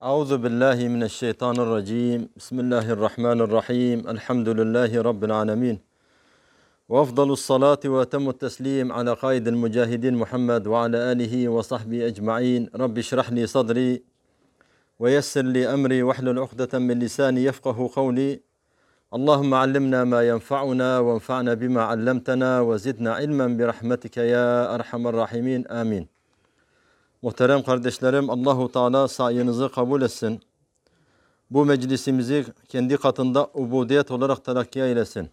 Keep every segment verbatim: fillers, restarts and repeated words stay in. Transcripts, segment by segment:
Euzu billahi mineşşeytanirracim. Bismillahirrahmanirrahim. Elhamdülillahi rabbil alamin. Ve afdalus salati ve etemmut teslim ala kaidil mücahidin Muhammed ve ala alihi ve sahbihi ecmaîn. Rabbi şrah li sadri ve yessir li emri ve hlul ukdeten min lisani yefkahu kavli. Allahümme allimna ma yenfa'una ve enfa'na bima allamtana ve zidna ilmen bi rahmetike ya erhamer rahimin. Amin. Muhterem kardeşlerim, Allahu Teala sayınızı kabul etsin. Bu meclisimizi kendi katında ubudiyet olarak telakki eylesin.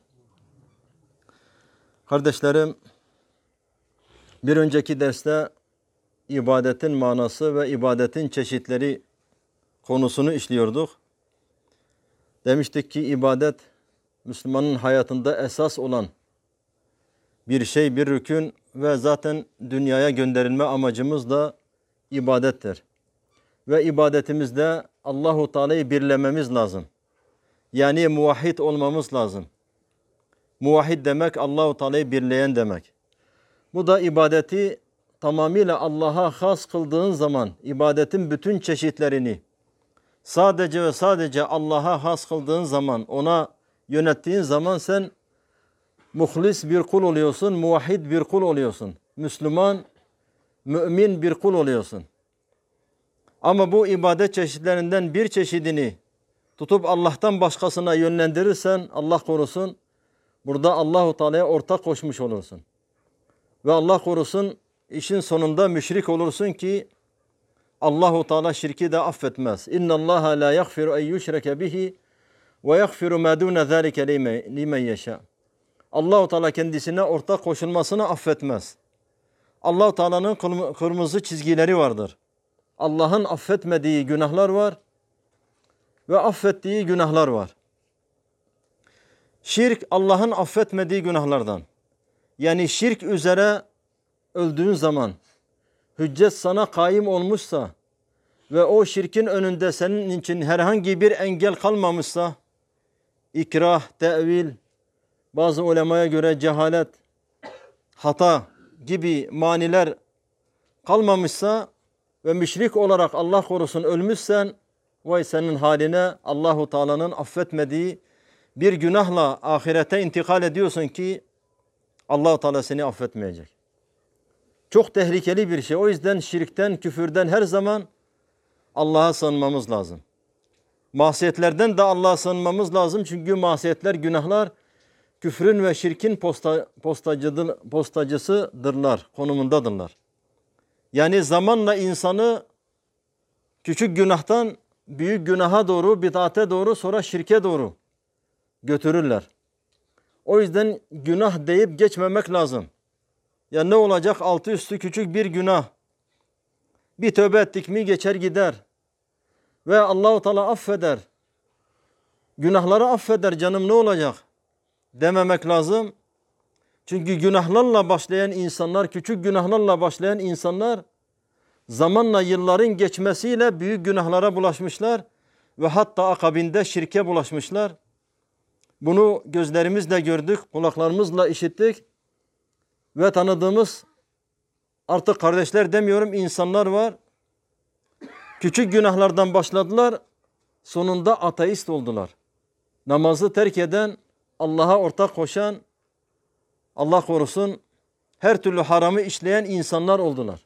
Kardeşlerim, bir önceki derste ibadetin manası ve ibadetin çeşitleri konusunu işliyorduk. Demiştik ki ibadet Müslümanın hayatında esas olan bir şey, bir rükün ve zaten dünyaya gönderilme amacımız da ibadettir. Ve ibadetimizde Allahu Teala'yı birlememiz lazım. Yani muvahhid olmamız lazım. Muvahhid demek Allahu Teala'yı birleyen demek. Bu da ibadeti tamamıyla Allah'a has kıldığın zaman, ibadetin bütün çeşitlerini sadece ve sadece Allah'a has kıldığın zaman, ona yönettiğin zaman sen muhlis bir kul oluyorsun, muvahhid bir kul oluyorsun. Müslüman, mümin bir kul oluyorsun. Ama bu ibadet çeşitlerinden bir çeşidini tutup Allah'tan başkasına yönlendirirsen, Allah korusun, burada Allahu Teala'ya ortak koşmuş olursun. Ve Allah korusun, işin sonunda müşrik olursun ki Allahu Teala şirki de affetmez. İnna Allaha la yaghfiru en yushrake bihi ve yaghfiru ma dun zalika limen yasha. Allahu Teala kendisine ortak koşulmasını affetmez. Allah-u Teala'nın kırmızı çizgileri vardır. Allah'ın affetmediği günahlar var ve affettiği günahlar var. Şirk Allah'ın affetmediği günahlardan. Yani şirk üzere öldüğün zaman hüccet sana kaim olmuşsa ve o şirkin önünde senin için herhangi bir engel kalmamışsa, ikrah, tevil, bazı ulemaya göre cehalet, hata gibi maniler kalmamışsa ve müşrik olarak Allah korusun ölmüşsen, vay senin haline, Allahu Teala'nın affetmediği bir günahla ahirete intikal ediyorsun ki Allah Teala seni affetmeyecek. Çok tehlikeli bir şey. O yüzden şirkten, küfürden her zaman Allah'a sığınmamız lazım. Masiyetlerden de Allah'a sığınmamız lazım. Çünkü masiyetler, günahlar küfrün ve şirkin posta, postacıdır, postacısıdırlar, konumundadırlar. Yani zamanla insanı küçük günahtan büyük günaha doğru, bid'ate doğru, sonra şirke doğru götürürler. O yüzden günah deyip geçmemek lazım. Ya ne olacak? Altı üstü küçük bir günah. Bir tövbe ettik mi geçer gider. Ve Allah-u Teala affeder. Günahları affeder, canım ne olacak dememek lazım. Çünkü günahlarla başlayan insanlar, küçük günahlarla başlayan insanlar zamanla, yılların geçmesiyle büyük günahlara bulaşmışlar ve hatta akabinde şirke bulaşmışlar. Bunu gözlerimizle gördük, kulaklarımızla işittik ve tanıdığımız, artık kardeşler demiyorum, insanlar var. Küçük günahlardan başladılar, sonunda ateist oldular. Namazı terk eden, Allah'a ortak koşan, Allah korusun, her türlü haramı işleyen insanlar oldular.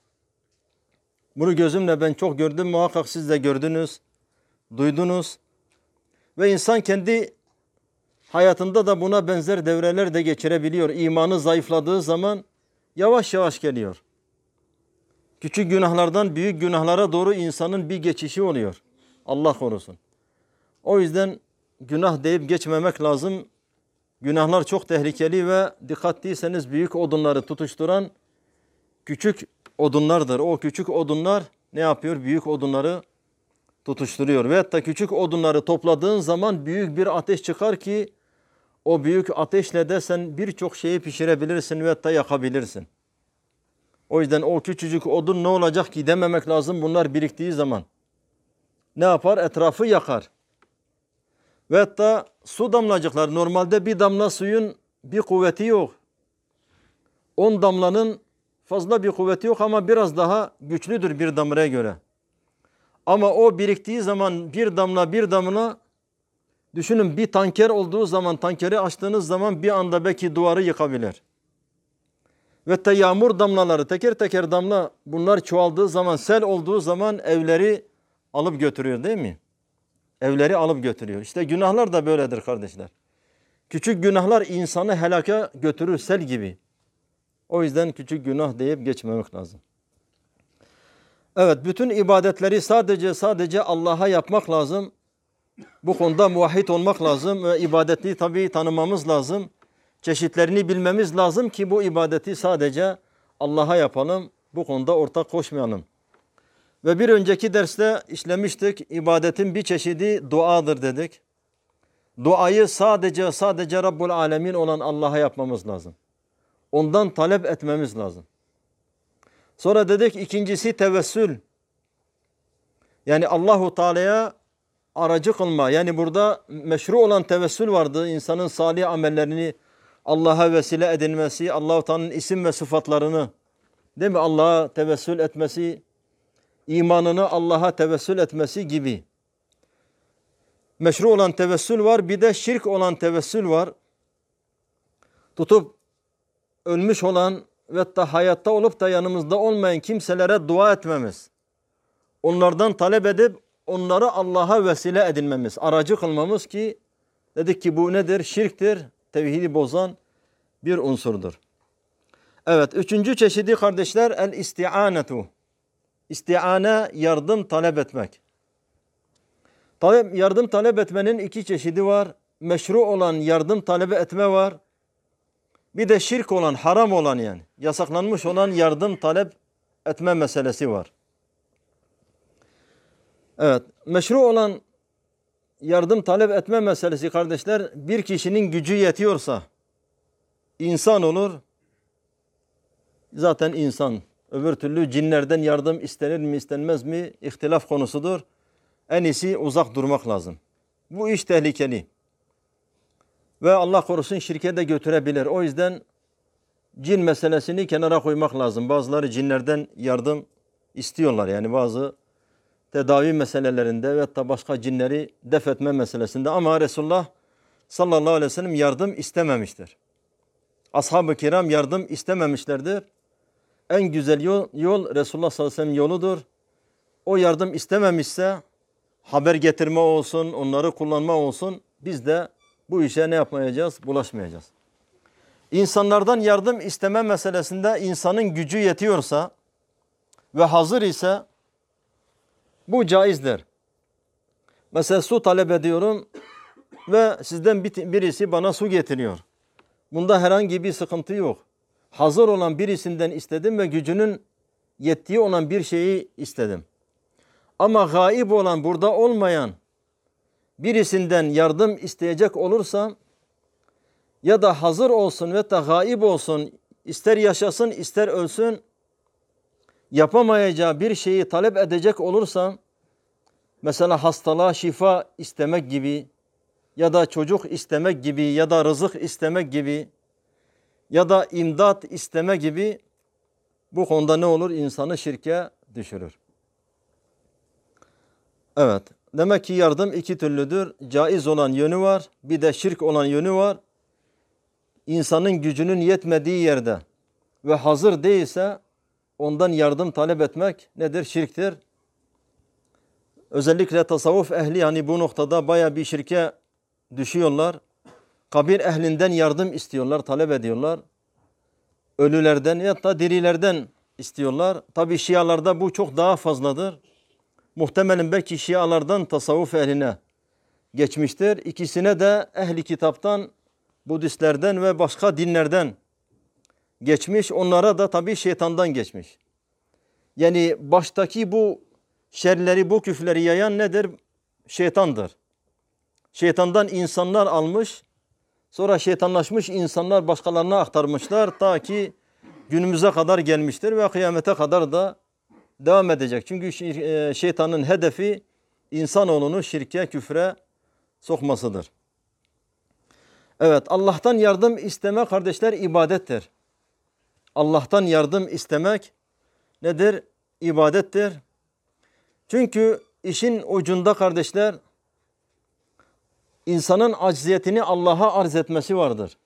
Bunu gözümle ben çok gördüm, muhakkak siz de gördünüz, duydunuz. Ve insan kendi hayatında da buna benzer devreler de geçirebiliyor. İmanı zayıfladığı zaman yavaş yavaş geliyor. Küçük günahlardan büyük günahlara doğru insanın bir geçişi oluyor. Allah korusun. O yüzden günah deyip geçmemek lazım. Günahlar çok tehlikeli ve dikkat değilseniz büyük odunları tutuşturan küçük odunlardır. O küçük odunlar ne yapıyor? Büyük odunları tutuşturuyor. Ve hatta küçük odunları topladığın zaman büyük bir ateş çıkar ki o büyük ateşle de sen birçok şeyi pişirebilirsin ve hatta yakabilirsin. O yüzden o küçücük odun ne olacak ki dememek lazım. Bunlar biriktiği zaman ne yapar? Etrafı yakar. Ve hatta su damlacıklar, normalde bir damla suyun bir kuvveti yok. On damlanın fazla bir kuvveti yok ama biraz daha güçlüdür bir damlaya göre. Ama o biriktiği zaman bir damla bir damla, düşünün bir tanker olduğu zaman, tankeri açtığınız zaman bir anda belki duvarı yıkabilir. Ve de yağmur damlaları teker teker damla, bunlar çoğaldığı zaman, sel olduğu zaman evleri alıp götürüyor değil mi? Evleri alıp götürüyor. İşte günahlar da böyledir kardeşler. Küçük günahlar insanı helaka götürür sel gibi. O yüzden küçük günah deyip geçmemek lazım. Evet, bütün ibadetleri sadece sadece Allah'a yapmak lazım. Bu konuda muvahhid olmak lazım ve ibadeti tabii tanımamız lazım. Çeşitlerini bilmemiz lazım ki bu ibadeti sadece Allah'a yapalım. Bu konuda ortak koşmayalım. Ve bir önceki derste işlemiştik. İbadetin bir çeşidi duadır dedik. Duayı sadece sadece Rabbul Alemin olan Allah'a yapmamız lazım. Ondan talep etmemiz lazım. Sonra dedik ikincisi tevessül. Yani Allahu Teala'ya aracı kılma. Yani burada meşru olan tevessül vardı. İnsanın salih amellerini Allah'a vesile edilmesi, Allah-u Teala'nın isim ve sıfatlarını, değil mi? Allah'a tevessül etmesi, imanını Allah'a tevessül etmesi gibi. Meşru olan tevessül var. Bir de şirk olan tevessül var. Tutup ölmüş olan ve da hayatta olup da yanımızda olmayan kimselere dua etmemiz. Onlardan talep edip onları Allah'a vesile edinmemiz, aracı kılmamız ki dedik ki bu nedir? Şirktir, tevhidi bozan bir unsurdur. Evet, üçüncü çeşidi kardeşler el-isti'anetu. İsti'ane, yardım talep etmek. Talep, yardım talep etmenin iki çeşidi var. Meşru olan yardım talep etme var. Bir de şirk olan, haram olan yani yasaklanmış olan yardım talep etme meselesi var. Evet, meşru olan yardım talep etme meselesi kardeşler, bir kişinin gücü yetiyorsa insan olur. Zaten insan. Öbür türlü cinlerden yardım istenir mi istenmez mi ihtilaf konusudur. En iyisi uzak durmak lazım. Bu iş tehlikeli. Ve Allah korusun şirke de götürebilir. O yüzden cin meselesini kenara koymak lazım. Bazıları cinlerden yardım istiyorlar. Yani bazı tedavi meselelerinde ve da başka cinleri def etme meselesinde. Ama Resulullah sallallahu aleyhi ve sellem yardım istememiştir. Ashab-ı kiram yardım istememişlerdir. En güzel yol, yol Resulullah sallallahu aleyhi ve sellem yoludur. O yardım istememişse haber getirme olsun, onları kullanma olsun. Biz de bu işe ne yapmayacağız? Bulaşmayacağız. İnsanlardan yardım isteme meselesinde insanın gücü yetiyorsa ve hazır ise bu caizdir. Mesela su talep ediyorum ve sizden birisi bana su getiriyor. Bunda herhangi bir sıkıntı yok. Hazır olan birisinden istedim ve gücünün yettiği olan bir şeyi istedim. Ama gaib olan, burada olmayan birisinden yardım isteyecek olursam ya da hazır olsun ve da gaib olsun, ister yaşasın ister ölsün, yapamayacağı bir şeyi talep edecek olursam, mesela hastalığa şifa istemek gibi ya da çocuk istemek gibi ya da rızık istemek gibi ya da imdat isteme gibi, bu konuda ne olur? İnsanı şirke düşürür. Evet. Demek ki yardım iki türlüdür. Caiz olan yönü var. Bir de şirk olan yönü var. İnsanın gücünün yetmediği yerde ve hazır değilse ondan yardım talep etmek nedir? Şirktir. Özellikle tasavvuf ehli yani bu noktada baya bir şirke düşüyorlar. Kabir ehlinden yardım istiyorlar, talep ediyorlar. Ölülerden ya da dirilerden istiyorlar. Tabi Şialarda bu çok daha fazladır. Muhtemelen belki Şialardan tasavvuf ehline geçmiştir. İkisine de ehli kitaptan, Budistlerden ve başka dinlerden geçmiş. Onlara da tabi şeytandan geçmiş. Yani baştaki bu şerleri, bu küfleri yayan nedir? Şeytandır. Şeytandan insanlar almış, sonra şeytanlaşmış insanlar başkalarına aktarmışlar ta ki günümüze kadar gelmiştir ve kıyamete kadar da devam edecek. Çünkü şeytanın hedefi insanoğlunu şirke, küfre sokmasıdır. Evet, Allah'tan yardım isteme kardeşler ibadettir. Allah'tan yardım istemek nedir? İbadettir. Çünkü işin ucunda kardeşler, insanın acziyetini Allah'a arz etmesi vardır.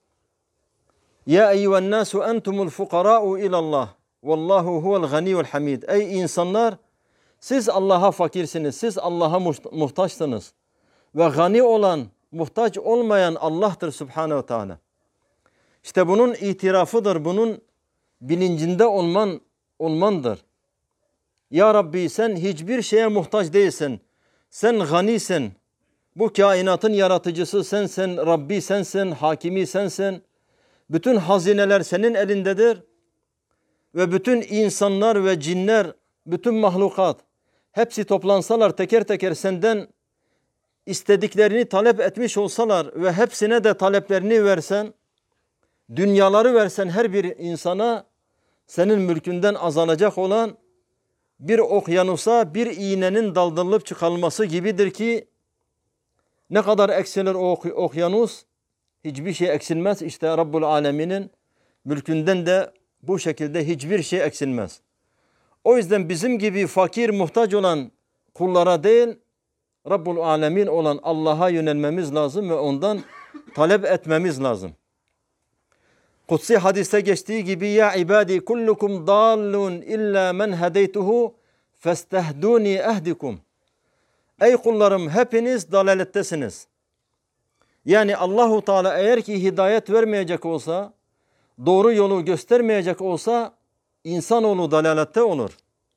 Ya eyyühen nasu entumul fukara'u ilallah. Vallahu huvel ganiyyul hamid. Ey insanlar, siz Allah'a fakirsiniz. Siz Allah'a muhtaçsınız. Ve gani olan, muhtaç olmayan Allah'tır Subhanahu ve Teala. İşte bunun itirafıdır. Bunun bilincinde olman, olmandır. Ya Rabbi, sen hiçbir şeye muhtaç değilsin. Sen ganisin. Bu kainatın yaratıcısı sensin. Rabbi sensin. Hakimi sensin. Bütün hazineler senin elindedir. Ve bütün insanlar ve cinler, bütün mahlukat, hepsi toplansalar teker teker senden istediklerini talep etmiş olsalar ve hepsine de taleplerini versen, dünyaları versen her bir insana, senin mülkünden azalacak olan bir okyanusa bir iğnenin daldırılıp çıkarılması gibidir ki, ne kadar eksilir o okyanus, hiçbir şey eksilmez. İşte Rabbul Alemin'in mülkünden de bu şekilde hiçbir şey eksilmez. O yüzden bizim gibi fakir, muhtaç olan kullara değil, Rabbul Alemin olan Allah'a yönelmemiz lazım ve ondan talep etmemiz lazım. Kutsi hadiste geçtiği gibi, ya ibadi kullukum dallun illa men hedeytuhu festehduni ehdikum. Ey kullarım, hepiniz dalalettesiniz. Yani Allahu Teala eğer ki hidayet vermeyecek olsa, doğru yolu göstermeyecek olsa, insanoğlu dalalette olur.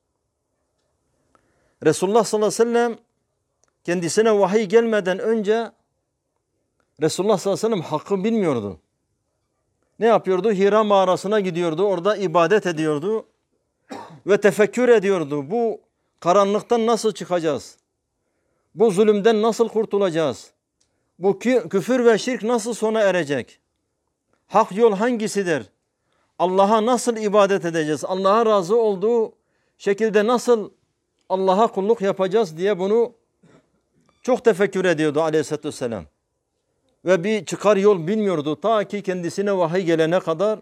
Resulullah sallallahu aleyhi ve sellem kendisine vahiy gelmeden önce Resulullah sallallahu aleyhi ve sellem hakkı bilmiyordu. Ne yapıyordu? Hira mağarasına gidiyordu. Orada ibadet ediyordu. Ve tefekkür ediyordu. Bu karanlıktan nasıl çıkacağız? Bu zulümden nasıl kurtulacağız? Bu küfür ve şirk nasıl sona erecek? Hak yol hangisidir? Allah'a nasıl ibadet edeceğiz? Allah'a razı olduğu şekilde nasıl Allah'a kulluk yapacağız diye bunu çok tefekkür ediyordu aleyhissalatü vesselam. Ve bir çıkar yol bilmiyordu. Ta ki kendisine vahiy gelene kadar.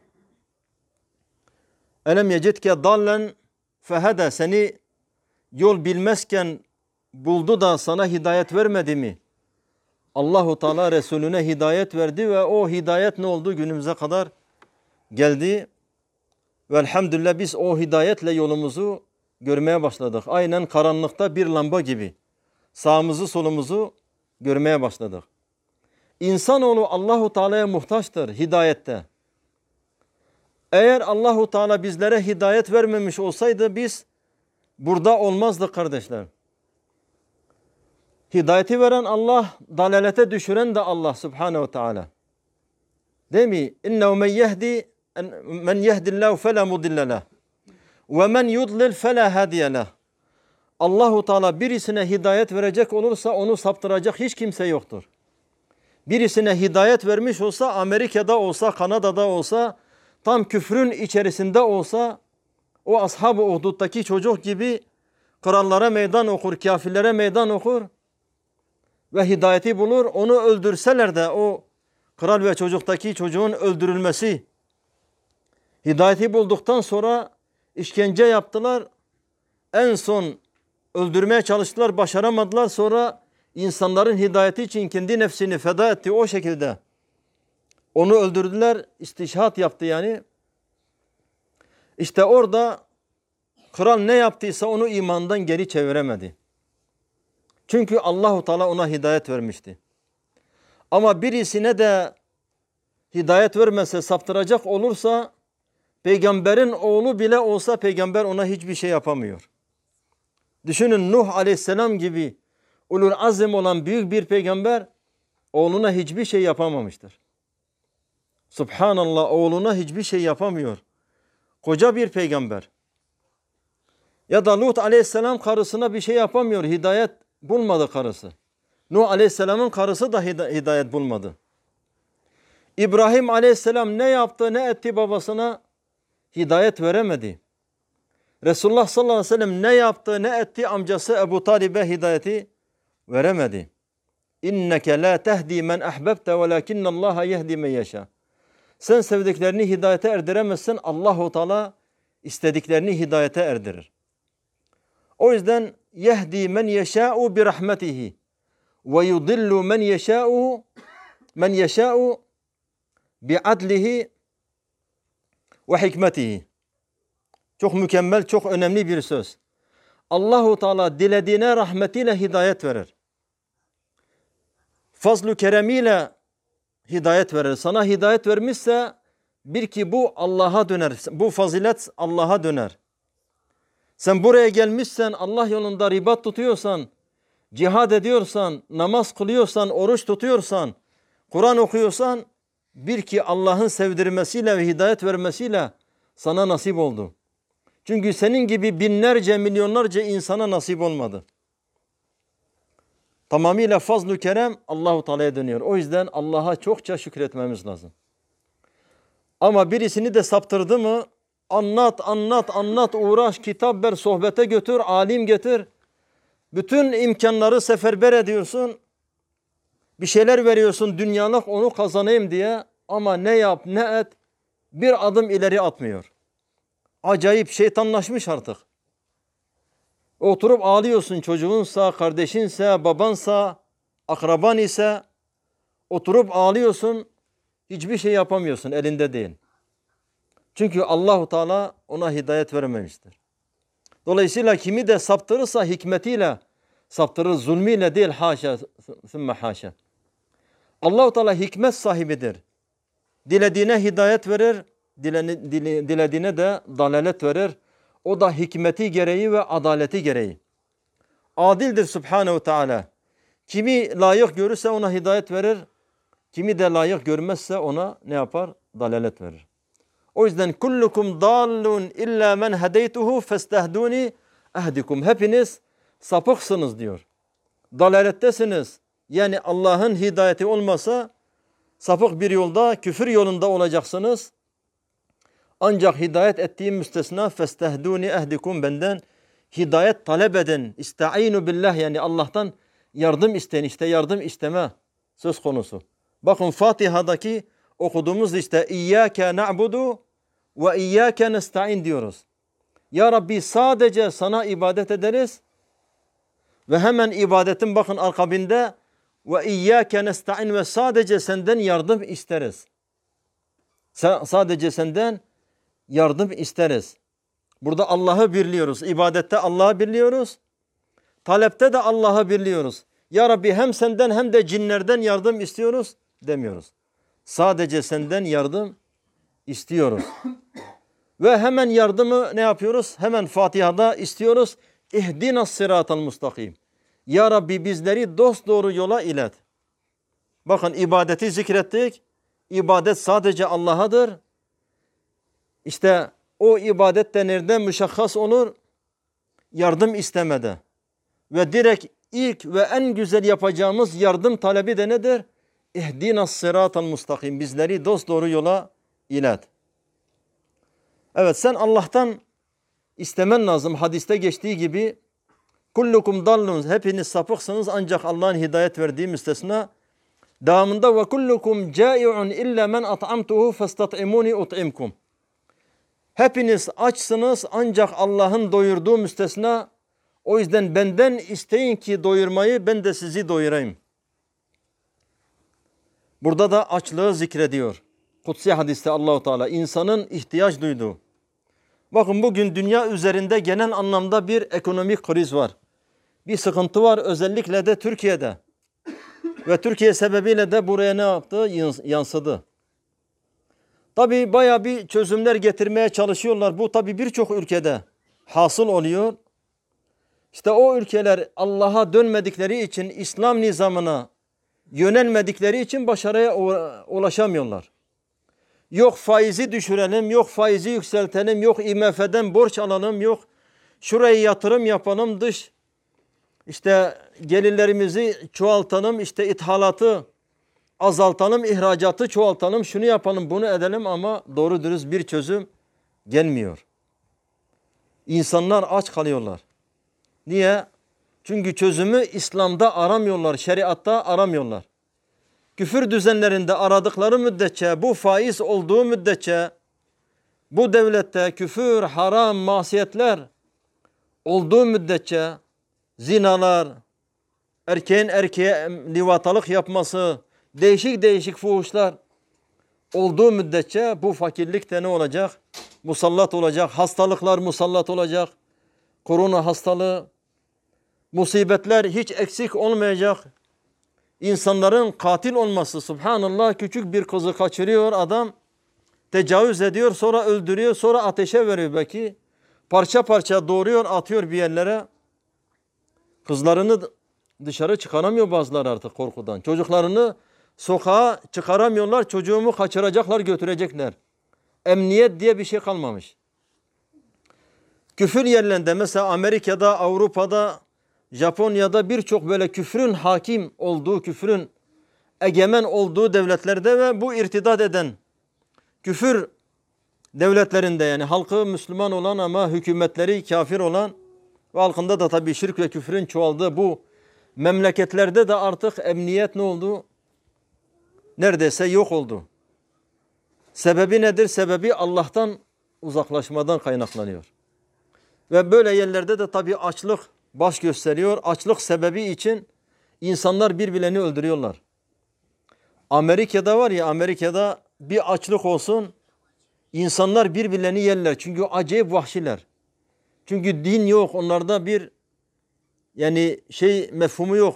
Elem yecitke dallen fehede, seni yol bilmezken buldu da sana hidayet vermedi mi? Allahu Teala Resulüne hidayet verdi ve o hidayet ne oldu? Günümüze kadar geldi. Ve elhamdülillah biz o hidayetle yolumuzu görmeye başladık. Aynen karanlıkta bir lamba gibi. Sağımızı solumuzu görmeye başladık. İnsanoğlu Allahu Teala'ya muhtaçtır hidayette. Eğer Allahu Teala bizlere hidayet vermemiş olsaydı biz burada olmazdık kardeşler. Hidayeti veren Allah, dalalete düşüren de Allah Subhanahu ve Teala. Değil mi? İnnehu men yehdi men yehdillahu fela mudille leh ve men yudlil fela hadiye leh. Allahu Teala birisine hidayet verecek olursa onu saptıracak hiç kimse yoktur. Birisine hidayet vermiş olsa, Amerika'da olsa, Kanada'da olsa, tam küfrün içerisinde olsa, o ashab-ı Uhdud'daki çocuk gibi krallara meydan okur, kafirlere meydan okur ve hidayeti bulur. Onu öldürseler de o kral ve çocuktaki çocuğun öldürülmesi, hidayeti bulduktan sonra işkence yaptılar. En son öldürmeye çalıştılar, başaramadılar. Sonra insanların hidayeti için kendi nefsini feda etti o şekilde. Onu öldürdüler, istişhat yaptı yani. İşte orada kral ne yaptıysa onu imandan geri çeviremedi. Çünkü Allahu Teala ona hidayet vermişti. Ama birisine de hidayet vermese, saptıracak olursa, peygamberin oğlu bile olsa peygamber ona hiçbir şey yapamıyor. Düşünün, Nuh aleyhisselam gibi ulul azim olan büyük bir peygamber oğluna hiçbir şey yapamamıştır. Subhanallah, oğluna hiçbir şey yapamıyor. Koca bir peygamber. Ya da Lut aleyhisselam karısına bir şey yapamıyor. Hidayet bulmadı karısı. Nuh aleyhisselamın karısı da hidayet bulmadı. İbrahim aleyhisselam ne yaptı, ne etti babasına? Hidayet veremedi. Resulullah sallallahu aleyhi ve sellem ne yaptı, ne etti amcası Ebu Talib'e hidayeti veremedi. İnneke la tehdi men ahbebte velakinnallaha yehdi men yeşâ. Sen sevdiklerini hidayete erdiremezsin. Allahu Teala istediklerini hidayete erdirir. O yüzden yehdi men yeşâ'u bi rahmetihi ve yudillu men yeşâ'u men yeşâ'u bi adlihi ve hikmetihi. Çok mükemmel, çok önemli bir söz. Allahu Teala dilediğine rahmetiyle hidayet verir. Fazl-ı keremiyle hidayet verir. Sana hidayet vermişse bil ki bu Allah'a döner. Bu fazilet Allah'a döner. Sen buraya gelmişsen, Allah yolunda ribat tutuyorsan, cihad ediyorsan, namaz kılıyorsan, oruç tutuyorsan, Kur'an okuyorsan bil ki Allah'ın sevdirmesiyle ve hidayet vermesiyle sana nasip oldu. Çünkü senin gibi binlerce, milyonlarca insana nasip olmadı. Tamamıyla fazl-ı kerem Allah-u Teala'ya dönüyor. O yüzden Allah'a çokça şükretmemiz lazım. Ama birisini de saptırdı mı anlat, anlat, anlat, uğraş, kitap ver, sohbete götür, alim getir. Bütün imkanları seferber ediyorsun. Bir şeyler veriyorsun dünyalık onu kazanayım diye. Ama ne yap ne et bir adım ileri atmıyor. Acayip şeytanlaşmış artık. Oturup ağlıyorsun çocuğunsa, kardeşinse, babansa, akraban ise oturup ağlıyorsun. Hiçbir şey yapamıyorsun, elinde değil. Çünkü Allahu Teala ona hidayet vermemiştir. Dolayısıyla kimi de saptırırsa hikmetiyle saptırır, zulmiyle değil, haşa, sümme haşa. Allahu Teala hikmet sahibidir. Dilediğine hidayet verir, dilediğine de dalalet verir. O da hikmeti gereği ve adaleti gereği. Adildir Subhanehu Teala. Kimi layık görürse ona hidayet verir. Kimi de layık görmezse ona ne yapar? Dalalet verir. O yüzden kullukum dallun illa men hedeytuhu festehduni ehdikum. Hepiniz sapıksınız diyor. Dalalettesiniz. Yani Allah'ın hidayeti olmasa sapık bir yolda, küfür yolunda olacaksınız. Ancak hidayet ettiğim müstesna festehduni ehdikum, benden hidayet talep edin. İsta'inu billah, yani Allah'tan yardım isteyin. İşte yardım isteme söz konusu. Bakın Fatiha'daki okuduğumuz işte İyyâke na'budu ve İyyâke nesta'in diyoruz. Ya Rabbi sadece sana ibadet ederiz ve hemen ibadetin bakın akabinde ve İyyâke nesta'in, ve sadece senden yardım isteriz. Sa- sadece senden yardım isteriz. Burada Allah'ı birliyoruz. İbadette Allah'ı birliyoruz. Talepte de Allah'ı birliyoruz. Ya Rabbi hem senden hem de cinlerden yardım istiyoruz demiyoruz. Sadece senden yardım istiyoruz. Ve hemen yardımı ne yapıyoruz? Hemen Fatiha'da istiyoruz. İhdinas sıratal mustakim. Ya Rabbi bizleri dosdoğru yola ilet. Bakın ibadeti zikrettik. İbadet sadece Allah'adır. İşte o ibadet de nereden müşahhas olur? Yardım istemede. Ve direkt ilk ve en güzel yapacağımız yardım talebi de nedir? İhdinas sıratal mustakim. Bizleri dosdoğru yola ilet. Evet, sen Allah'tan istemen lazım. Hadiste geçtiği gibi kullukum dallun, hepiniz sapıksınız ancak Allah'ın hidayet verdiği müstesna. Devamında ve kullukum cai'un illa men at'amtuhu fastat'imuni ut'imkum. Hepiniz açsınız ancak Allah'ın doyurduğu müstesna. O yüzden benden isteyin ki doyurmayı, ben de sizi doyurayım. Burada da açlığı zikrediyor. Kutsi hadiste Allah-u Teala insanın ihtiyaç duyduğu. Bakın bugün dünya üzerinde genel anlamda bir ekonomik kriz var. Bir sıkıntı var, özellikle de Türkiye'de. Ve Türkiye sebebiyle de buraya ne yaptı? Yansıdı. Tabii bayağı bir çözümler getirmeye çalışıyorlar. Bu tabii birçok ülkede hasıl oluyor. İşte o ülkeler Allah'a dönmedikleri için, İslam nizamına yönelmedikleri için başarıya ulaşamıyorlar. Yok faizi düşürelim, yok faizi yükseltelim, yok I M F'den borç alalım, yok şuraya yatırım yapalım, dış işte gelirlerimizi çoğaltalım, işte ithalatı azaltalım, ihracatı çoğaltalım, şunu yapalım, bunu edelim, ama doğru dürüst bir çözüm gelmiyor. İnsanlar aç kalıyorlar. Niye? Çünkü çözümü İslam'da aramıyorlar, şeriatta aramıyorlar. Küfür düzenlerinde aradıkları müddetçe, bu faiz olduğu müddetçe, bu devlette küfür, haram, masiyetler olduğu müddetçe, zinalar, erkeğin erkeğe livatalık yapması, değişik değişik fuhuşlar olduğu müddetçe bu fakirlik de ne olacak? Musallat olacak. Hastalıklar musallat olacak. Korona hastalığı, musibetler hiç eksik olmayacak. İnsanların katil olması, subhanallah, küçük bir kızı kaçırıyor adam, tecavüz ediyor, sonra öldürüyor, sonra ateşe veriyor belki. Parça parça doğruyor, atıyor bir yerlere. Kızlarını dışarı çıkaramıyor bazıları artık korkudan. Çocuklarını sokağa çıkaramıyorlar, çocuğumu kaçıracaklar, götürecekler. Emniyet diye bir şey kalmamış. Küfür yerlerinde mesela Amerika'da, Avrupa'da, Japonya'da birçok böyle küfrün hakim olduğu, küfrün egemen olduğu devletlerde ve bu irtidat eden küfür devletlerinde, yani halkı Müslüman olan ama hükümetleri kafir olan ve halkında da tabii şirk ve küfrün çoğaldığı bu memleketlerde de artık emniyet ne oldu? Neredeyse yok oldu. Sebebi nedir? Sebebi Allah'tan uzaklaşmadan kaynaklanıyor. Ve böyle yerlerde de tabii açlık baş gösteriyor. Açlık sebebi için insanlar birbirlerini öldürüyorlar. Amerika'da var ya, Amerika'da bir açlık olsun, insanlar birbirlerini yerler. Çünkü acayip vahşiler. Çünkü din yok. Onlarda bir yani şey mefhumu yok.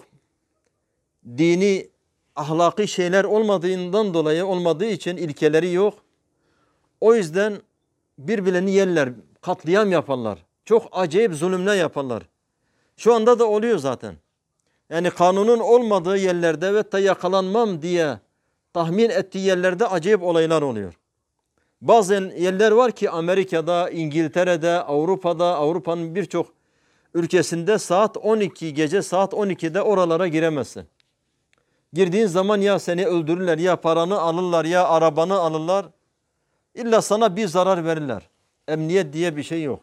Dini, ahlaki şeyler olmadığından dolayı, olmadığı için ilkeleri yok. O yüzden birbirlerini yerler, katliam yaparlar. Çok acayip zulümler yaparlar. Şu anda da oluyor zaten. Yani kanunun olmadığı yerlerde ve da yakalanmam diye tahmin ettiği yerlerde acayip olaylar oluyor. Bazı yerler var ki Amerika'da, İngiltere'de, Avrupa'da, Avrupa'nın birçok ülkesinde saat on iki, gece saat on ikide oralara giremezsin. Girdiğin zaman ya seni öldürürler, ya paranı alırlar, ya arabanı alırlar. İlla sana bir zarar verirler. Emniyet diye bir şey yok.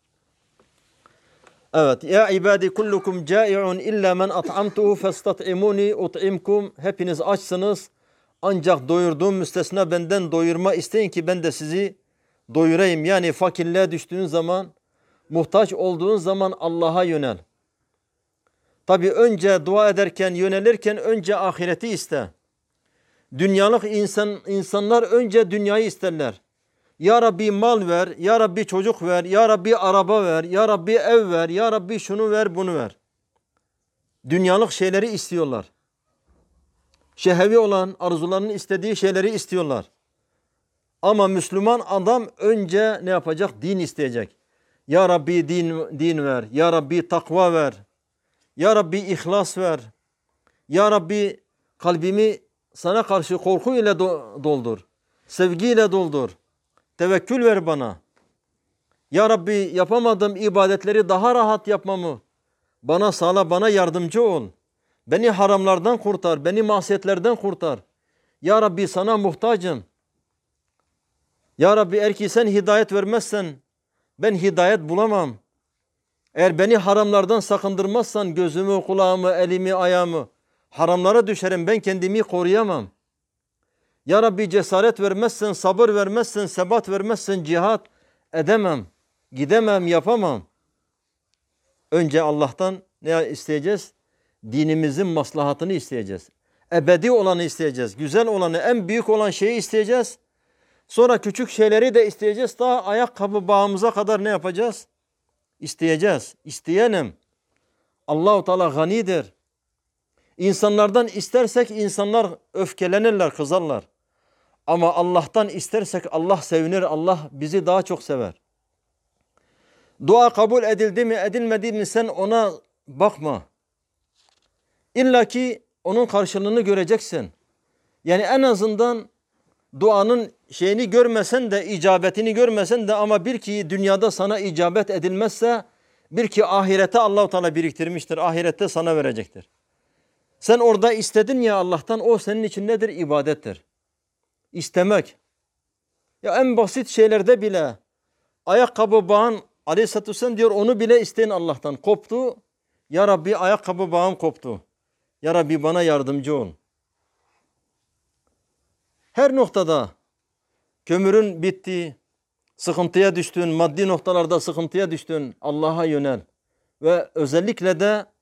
Evet. Ya ibadi kullukum cai'un illa men at'amtuhu fastat'imuni ut'imkum. Hepiniz açsınız. Ancak doyurduğum müstesna benden doyurma isteyin ki ben de sizi doyurayım. Yani fakirliğe düştüğün zaman, muhtaç olduğun zaman Allah'a yönel. Tabi önce dua ederken, yönelirken önce ahireti iste. Dünyalık insan, insanlar önce dünyayı isterler. Ya Rabbi mal ver, Ya Rabbi çocuk ver, Ya Rabbi araba ver, Ya Rabbi ev ver, Ya Rabbi şunu ver, bunu ver. Dünyalık şeyleri istiyorlar. Şehvi olan, arzularının istediği şeyleri istiyorlar. Ama Müslüman adam önce ne yapacak? Din isteyecek. Ya Rabbi din, din ver, Ya Rabbi takva ver, Ya Rabbi ihlas ver, Ya Rabbi kalbimi sana karşı korkuyla doldur, sevgiyle doldur. Tevekkül ver bana. Ya Rabbi yapamadığım ibadetleri daha rahat yapmamı bana sağla, bana yardımcı ol. Beni haramlardan kurtar, beni masiyetlerden kurtar. Ya Rabbi sana muhtacım. Ya Rabbi eğer ki sen hidayet vermezsen ben hidayet bulamam. Eğer beni haramlardan sakındırmazsan gözümü, kulağımı, elimi, ayağımı haramlara düşerim, ben kendimi koruyamam. Ya Rabbi cesaret vermezsen, sabır vermezsen, sebat vermezsen cihat edemem, gidemem, yapamam. Önce Allah'tan ne isteyeceğiz? Dinimizin maslahatını isteyeceğiz. Ebedi olanı isteyeceğiz. Güzel olanı, en büyük olan şeyi isteyeceğiz. Sonra küçük şeyleri de isteyeceğiz. Daha ayakkabı bağımıza kadar ne yapacağız? İsteyeceğiz. İsteyenim. Allah-u Teala ganidir. İnsanlardan istersek insanlar öfkelenirler, kızarlar. Ama Allah'tan istersek Allah sevinir, Allah bizi daha çok sever. Dua kabul edildi mi, edilmedi mi sen ona bakma. İlla ki onun karşılığını göreceksin. Yani en azından duanın şeyini görmesen de, icabetini görmesen de, ama bir ki dünyada sana icabet edilmezse, bir ki ahirete Allah-u Teala biriktirmiştir. Ahirette sana verecektir. Sen orada istedin ya Allah'tan, o senin için nedir? İbadettir. İstemek. Ya en basit şeylerde bile ayakkabı bağın, Aleyhisselatü Vesselam diyor, onu bile isteyin Allah'tan. Koptu. Ya Rabbi ayakkabı bağım koptu. Ya Rabbi bana yardımcı ol. Her noktada kömürün bitti, sıkıntıya düştün, maddi noktalarda sıkıntıya düştün, Allah'a yönel. Ve özellikle de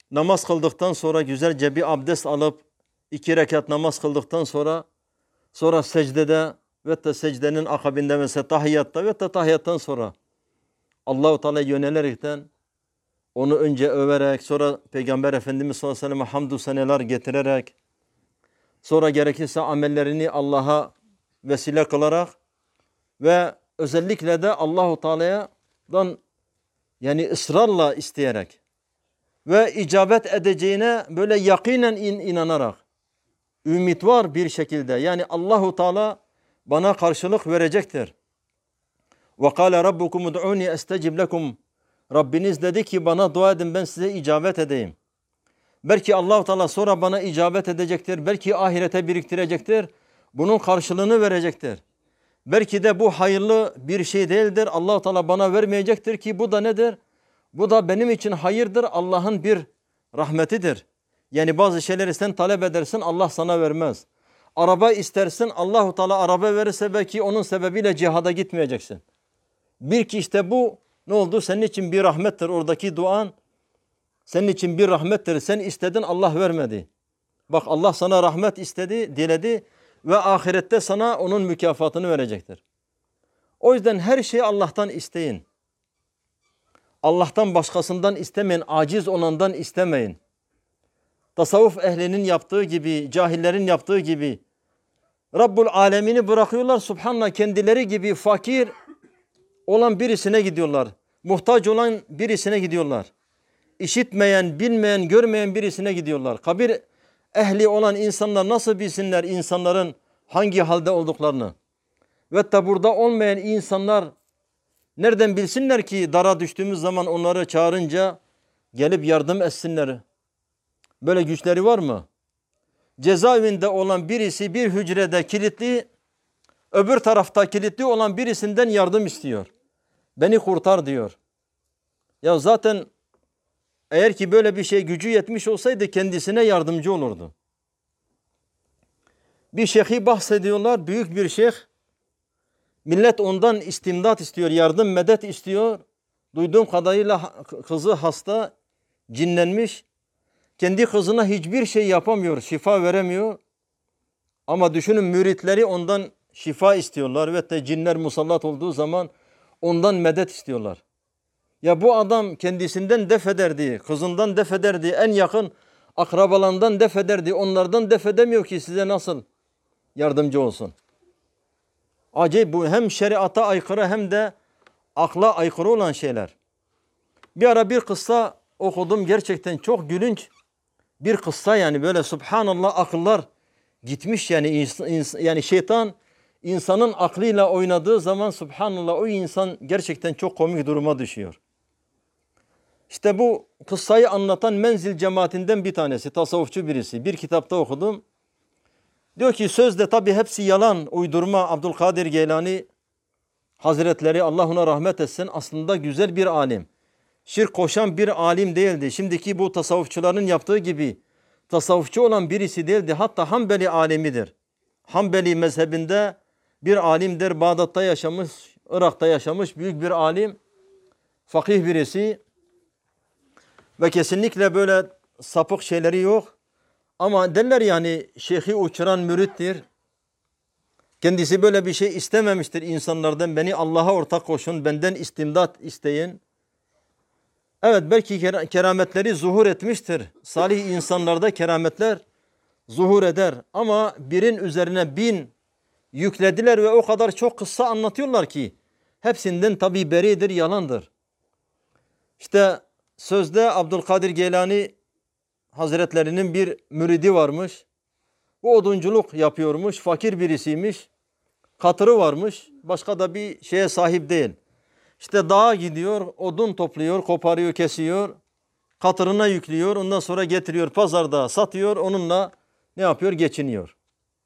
namaz kıldıktan sonra güzelce bir abdest alıp iki rekat namaz kıldıktan sonra sonra secdede ve de secdenin akabinde mesela tahiyyatta ve de tahiyyattan sonra Allah-u Teala yönelerekten onu önce överek, sonra Peygamber Efendimiz sallallahu aleyhi ve sellem'e hamdü seneler getirerek, sonra gerekirse amellerini Allah'a vesile kılarak ve özellikle de Allah-u Teala'dan yani ısrarla isteyerek ve icabet edeceğine böyle yakinen in, inanarak, ümit var bir şekilde, yani Allah-u Teala bana karşılık verecektir. Ve kâle rabbukum ud'ûni estecib lekum. Rabbiniz dedi ki bana dua edin, ben size icabet edeyim. Belki Allah-u Teala sonra bana icabet edecektir. Belki ahirete biriktirecektir. Bunun karşılığını verecektir. Belki de bu hayırlı bir şey değildir. Allah-u Teala bana vermeyecektir ki bu da nedir? Bu da benim için hayırdır. Allah'ın bir rahmetidir. Yani bazı şeyleri sen talep edersin, Allah sana vermez. Araba istersin, Allah-u Teala araba verirse belki onun sebebiyle cihada gitmeyeceksin. Bir ki işte bu ne oldu? Senin için bir rahmettir. Oradaki duan senin için bir rahmettir. Sen istedin, Allah vermedi. Bak, Allah sana rahmet istedi, diledi ve ahirette sana onun mükafatını verecektir. O yüzden her şeyi Allah'tan isteyin. Allah'tan başkasından istemeyin. Aciz olandan istemeyin. Tasavvuf ehlinin yaptığı gibi, cahillerin yaptığı gibi Rabbul Alemini bırakıyorlar. Subhanallah, kendileri gibi fakir olan birisine gidiyorlar. Muhtaç olan birisine gidiyorlar. İşitmeyen, bilmeyen, görmeyen birisine gidiyorlar. Kabir ehli olan insanlar nasıl bilsinler insanların hangi halde olduklarını? Ve de burada olmayan insanlar nereden bilsinler ki dara düştüğümüz zaman onları çağırınca gelip yardım etsinler? Böyle güçleri var mı? Cezaevinde olan birisi bir hücrede kilitli, öbür tarafta kilitli olan birisinden yardım istiyor. Beni kurtar diyor. Ya zaten eğer ki böyle bir şey gücü yetmiş olsaydı kendisine yardımcı olurdu. Bir şeyhi bahsediyorlar, büyük bir şeyh. Millet ondan istimdat istiyor, yardım, medet istiyor. Duyduğum kadarıyla kızı hasta, cinlenmiş. Kendi kızına hiçbir şey yapamıyor, şifa veremiyor. Ama düşünün, müritleri ondan şifa istiyorlar ve de cinler musallat olduğu zaman ondan medet istiyorlar. Ya bu adam kendisinden def ederdi, kızından def ederdi, en yakın akrabalarından def ederdi. Onlardan def edemiyor ki size nasıl yardımcı olsun? Acayip, bu hem şeriata aykırı hem de akla aykırı olan şeyler. Bir ara bir kıssa okudum, gerçekten çok gülünç bir kıssa, yani böyle subhanallah, akıllar gitmiş yani. Yani şeytan insanın aklıyla oynadığı zaman subhanallah o insan gerçekten çok komik duruma düşüyor. İşte bu kıssayı anlatan Menzil cemaatinden bir tanesi, tasavvufçu birisi, bir kitapta okudum. Diyor ki sözde tabi hepsi yalan, uydurma. Abdülkadir Geylani Hazretleri, Allah ona rahmet etsin, aslında güzel bir alim. Şirk koşan bir alim değildi. Şimdiki bu tasavvufçuların yaptığı gibi tasavvufçu olan birisi değildi. Hatta Hanbeli alimidir. Hanbeli mezhebinde bir alimdir. Bağdat'ta yaşamış, Irak'ta yaşamış büyük bir alim. Fakih birisi. Ve kesinlikle böyle sapık şeyleri yok. Ama derler yani şeyhi uçuran mürittir. Kendisi böyle bir şey istememiştir insanlardan. Beni Allah'a ortak koşun, benden istimdat isteyin. Evet, belki kerametleri zuhur etmiştir. Salih insanlarda kerametler zuhur eder. Ama birin üzerine bin yüklediler ve o kadar çok kıssa anlatıyorlar ki hepsinden tabi beridir, yalandır. İşte sözde Abdülkadir Geylani Hazretlerinin bir müridi varmış. Bu odunculuk yapıyormuş, fakir birisiymiş. Katırı varmış, başka da bir şeye sahip değil. İşte dağa gidiyor, odun topluyor, koparıyor, kesiyor. Katırına yüklüyor, ondan sonra getiriyor pazarda satıyor, onunla ne yapıyor? Geçiniyor.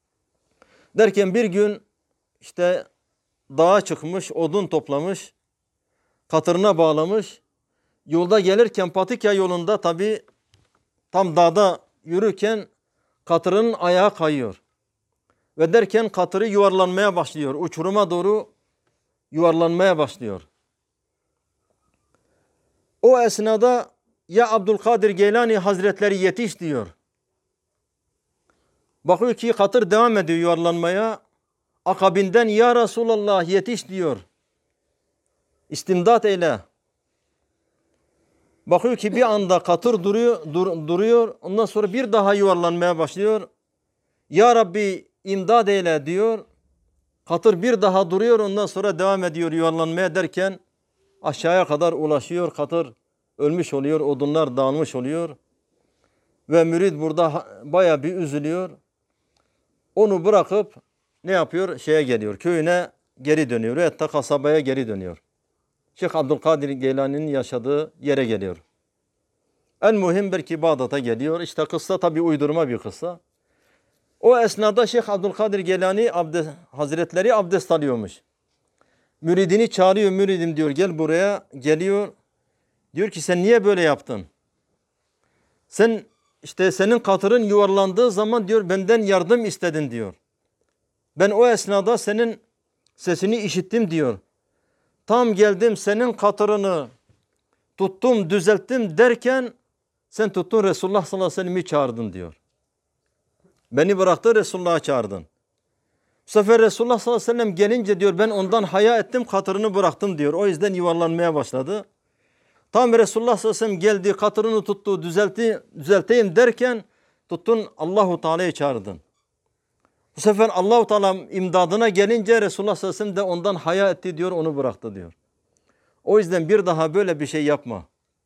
Derken bir gün işte dağa çıkmış, odun toplamış, katırına bağlamış. Yolda gelirken Patikya yolunda tabi tam dağda yürürken katırın ayağı kayıyor. Ve derken katırı yuvarlanmaya başlıyor. Uçuruma doğru yuvarlanmaya başlıyor. O esnada ya Abdülkadir Geylani Hazretleri yetiş diyor. Bakıyor ki katır devam ediyor yuvarlanmaya. Akabinden ya Resulallah yetiş diyor. İstimdat eyle. Bakıyor ki bir anda katır duruyor, dur, duruyor. Ondan sonra bir daha yuvarlanmaya başlıyor. Ya Rabbi imdad eyle diyor. Katır bir daha duruyor. Ondan sonra devam ediyor yuvarlanmaya derken aşağıya kadar ulaşıyor. Katır ölmüş oluyor. Odunlar dağılmış oluyor. Ve mürid burada baya bir üzülüyor. Onu bırakıp ne yapıyor? Şeye geliyor. Köyüne geri dönüyor. Hatta kasabaya geri dönüyor. Şeyh Abdülkadir Geylani'nin yaşadığı yere geliyor. En muhim belki Bağdat'a geliyor. İşte kıssa tabi uydurma bir kıssa. O esnada Şeyh Abdülkadir Geylani abdest, Hazretleri abdest alıyormuş. Müridini çağırıyor. Müridim diyor gel buraya. Geliyor. Diyor ki sen niye böyle yaptın? Sen işte senin katırın yuvarlandığı zaman diyor benden yardım istedin diyor. Ben o esnada senin sesini işittim diyor. Tam geldim senin katırını tuttum düzelttim derken sen tuttun Resulullah sallallahu aleyhi ve sellem'i çağırdın diyor. Beni bıraktı Resulullah'a çağırdın. Bu sefer Resulullah sallallahu aleyhi ve sellem gelince diyor ben ondan haya ettim katırını bıraktım diyor. O yüzden yuvarlanmaya başladı. Tam Resulullah sallallahu aleyhi ve sellem geldi katırını tuttu düzeltti, düzelteyim derken tuttun Allahu Teala'yı çağırdın. Bu sefer Allahu Teala imdadına gelince Resulullah sallallahu aleyhi ve sellem de ondan haya etti diyor onu bıraktı diyor. O yüzden bir daha böyle bir şey yapma.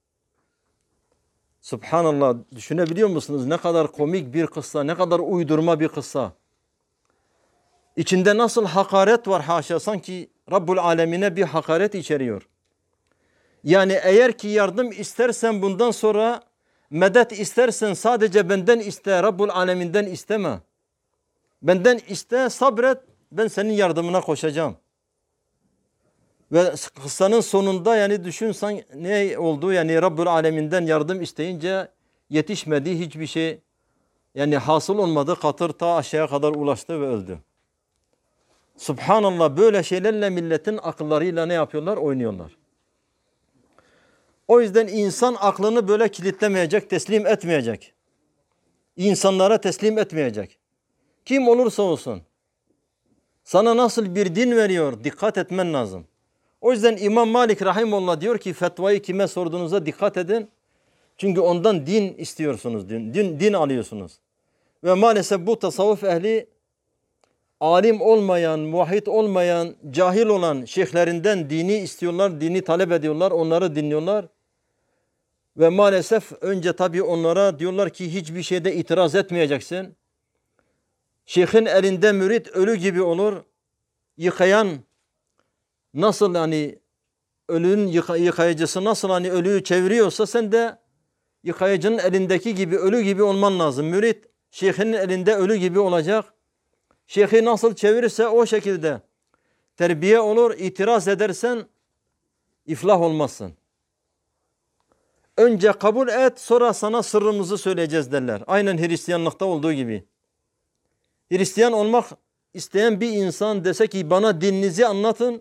Subhanallah düşünebiliyor musunuz? Ne kadar komik bir kıssa, ne kadar uydurma bir kıssa. İçinde nasıl hakaret var haşa sanki Rabbul Alemine bir hakaret içeriyor. Yani eğer ki yardım istersen bundan sonra medet istersen sadece benden iste, Rabbul Aleminden isteme. Benden iste, sabret, ben senin yardımına koşacağım. Ve kıssanın sonunda yani düşünsen ne oldu? Yani Rabbul Aleminden yardım isteyince yetişmedi hiçbir şey. Yani hasıl olmadı. Katır ta aşağıya kadar ulaştı ve öldü. Subhanallah böyle şeylerle milletin akıllarıyla ne yapıyorlar? Oynuyorlar. O yüzden insan aklını böyle kilitlemeyecek, teslim etmeyecek. İnsanlara teslim etmeyecek. Kim olursa olsun. Sana nasıl bir din veriyor? Dikkat etmen lazım. O yüzden İmam Malik Rahimullah diyor ki fetvayı kime sorduğunuzda dikkat edin. Çünkü ondan din istiyorsunuz, din, din, din alıyorsunuz. Ve maalesef bu tasavvuf ehli alim olmayan, muvahhid olmayan, cahil olan şeyhlerinden dini istiyorlar, dini talep ediyorlar, onları dinliyorlar. Ve maalesef önce tabii onlara diyorlar ki hiçbir şeyde itiraz etmeyeceksin. Şeyhin elinde mürit ölü gibi olur. Yıkayan nasıl hani ölünün yıka, yıkayıcısı nasıl hani ölüyü çeviriyorsa sen de yıkayıcının elindeki gibi ölü gibi olman lazım. Mürit şeyhinin elinde ölü gibi olacak. Şeyhi nasıl çevirirse o şekilde terbiye olur. İtiraz edersen iflah olmazsın. Önce kabul et sonra sana sırrımızı söyleyeceğiz derler. Aynen Hristiyanlıkta olduğu gibi. Hristiyan olmak isteyen bir insan dese ki bana dininizi anlatın.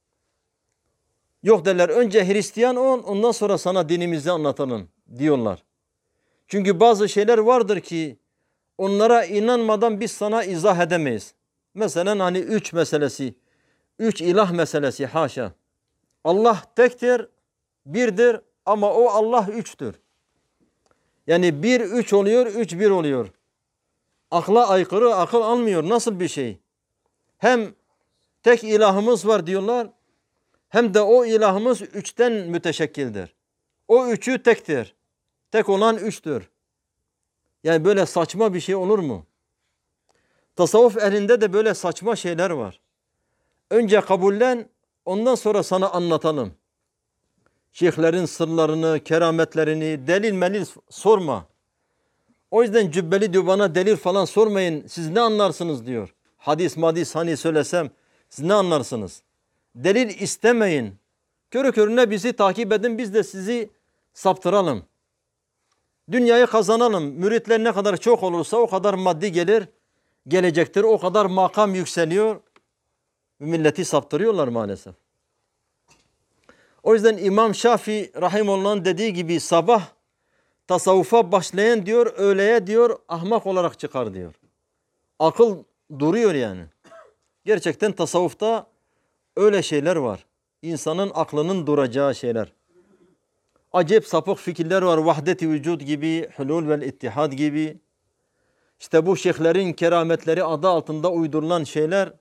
Yok derler önce Hristiyan ol ondan sonra sana dinimizi anlatalım diyorlar. Çünkü bazı şeyler vardır ki onlara inanmadan biz sana izah edemeyiz. Mesela hani üç meselesi, üç ilah meselesi haşa. Allah tektir, birdir ama o Allah üçtür. Yani bir üç oluyor, üç bir oluyor. Akla aykırı, akıl almıyor. Nasıl bir şey? Hem tek ilahımız var diyorlar, hem de o ilahımız üçten müteşekkildir. O üçü tektir. Tek olan üçtür. Yani böyle saçma bir şey olur mu? Tasavvuf ehlinde de böyle saçma şeyler var. Önce kabullen, ondan sonra sana anlatalım. Şeyhlerin sırlarını, kerametlerini, delil melil sorma. O yüzden Cübbeli diyor bana delil falan sormayın. Siz ne anlarsınız diyor. Hadis madis hani söylesem siz ne anlarsınız? Delil istemeyin. Körü körüne bizi takip edin biz de sizi saptıralım. Dünyayı kazanalım. Müritler ne kadar çok olursa o kadar maddi gelir gelecektir. O kadar makam yükseliyor. Milleti saptırıyorlar maalesef. O yüzden İmam Şafii Rahimullah'ın dediği gibi sabah tasavvufa başlayan diyor öğleye diyor ahmak olarak çıkar diyor. Akıl duruyor yani. Gerçekten tasavvufta öyle şeyler var. İnsanın aklının duracağı şeyler. Acayip sapık fikirler var. Vahdet-i vücud gibi, hulul vel ittihad gibi. İşte bu şeyhlerin kerametleri adı altında uydurulan şeyler.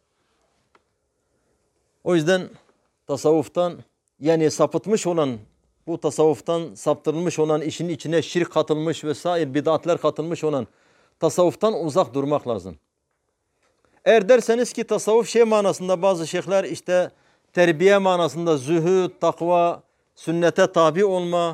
O yüzden tasavvuftan yani sapıtmış olan, bu tasavvuftan saptırılmış olan, işin içine şirk katılmış vesaire bid'atler katılmış olan tasavvuftan uzak durmak lazım. Eğer derseniz ki tasavvuf şey manasında bazı şeyhler işte terbiye manasında zühd, takva, sünnete tabi olma,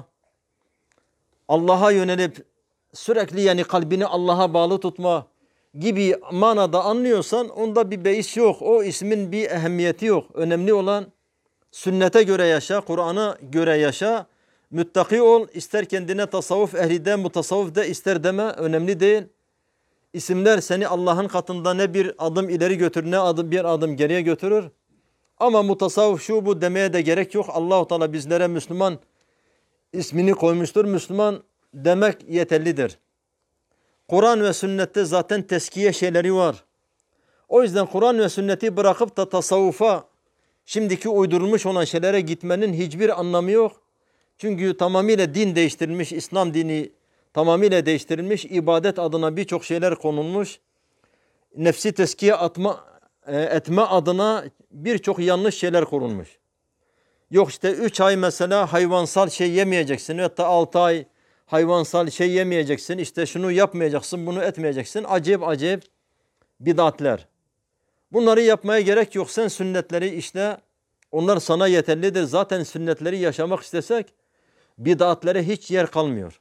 Allah'a yönelip sürekli yani kalbini Allah'a bağlı tutma gibi manada anlıyorsan onda bir beis yok. O ismin bir ehemmiyeti yok. Önemli olan sünnete göre yaşa, Kur'an'a göre yaşa, müttaki ol. İster kendine tasavvuf ehli de, mutasavvuf de ister deme önemli değil. İsimler seni Allah'ın katında ne bir adım ileri götürür ne adım bir adım geriye götürür. Ama mutasavvuf şu bu demeye de gerek yok. Allah-u Teala bizlere Müslüman ismini koymuştur. Müslüman demek yeterlidir. Kur'an ve sünnette zaten teskiye şeyleri var. O yüzden Kur'an ve sünneti bırakıp da tasavvufa, şimdiki uydurulmuş olan şeylere gitmenin hiçbir anlamı yok. Çünkü tamamıyla din değiştirilmiş, İslam dini tamamıyla değiştirilmiş, ibadet adına birçok şeyler konulmuş. Nefsi teskiye atma, etme adına birçok yanlış şeyler kurulmuş. Yok işte üç ay mesela hayvansal şey yemeyeceksin. Hatta altı ay hayvansal şey yemeyeceksin. İşte şunu yapmayacaksın, bunu etmeyeceksin. Acayip acayip bid'atler. Bunları yapmaya gerek yok. Sen sünnetleri işte onlar sana yeterlidir. Zaten sünnetleri yaşamak istesek bid'atlere hiç yer kalmıyor.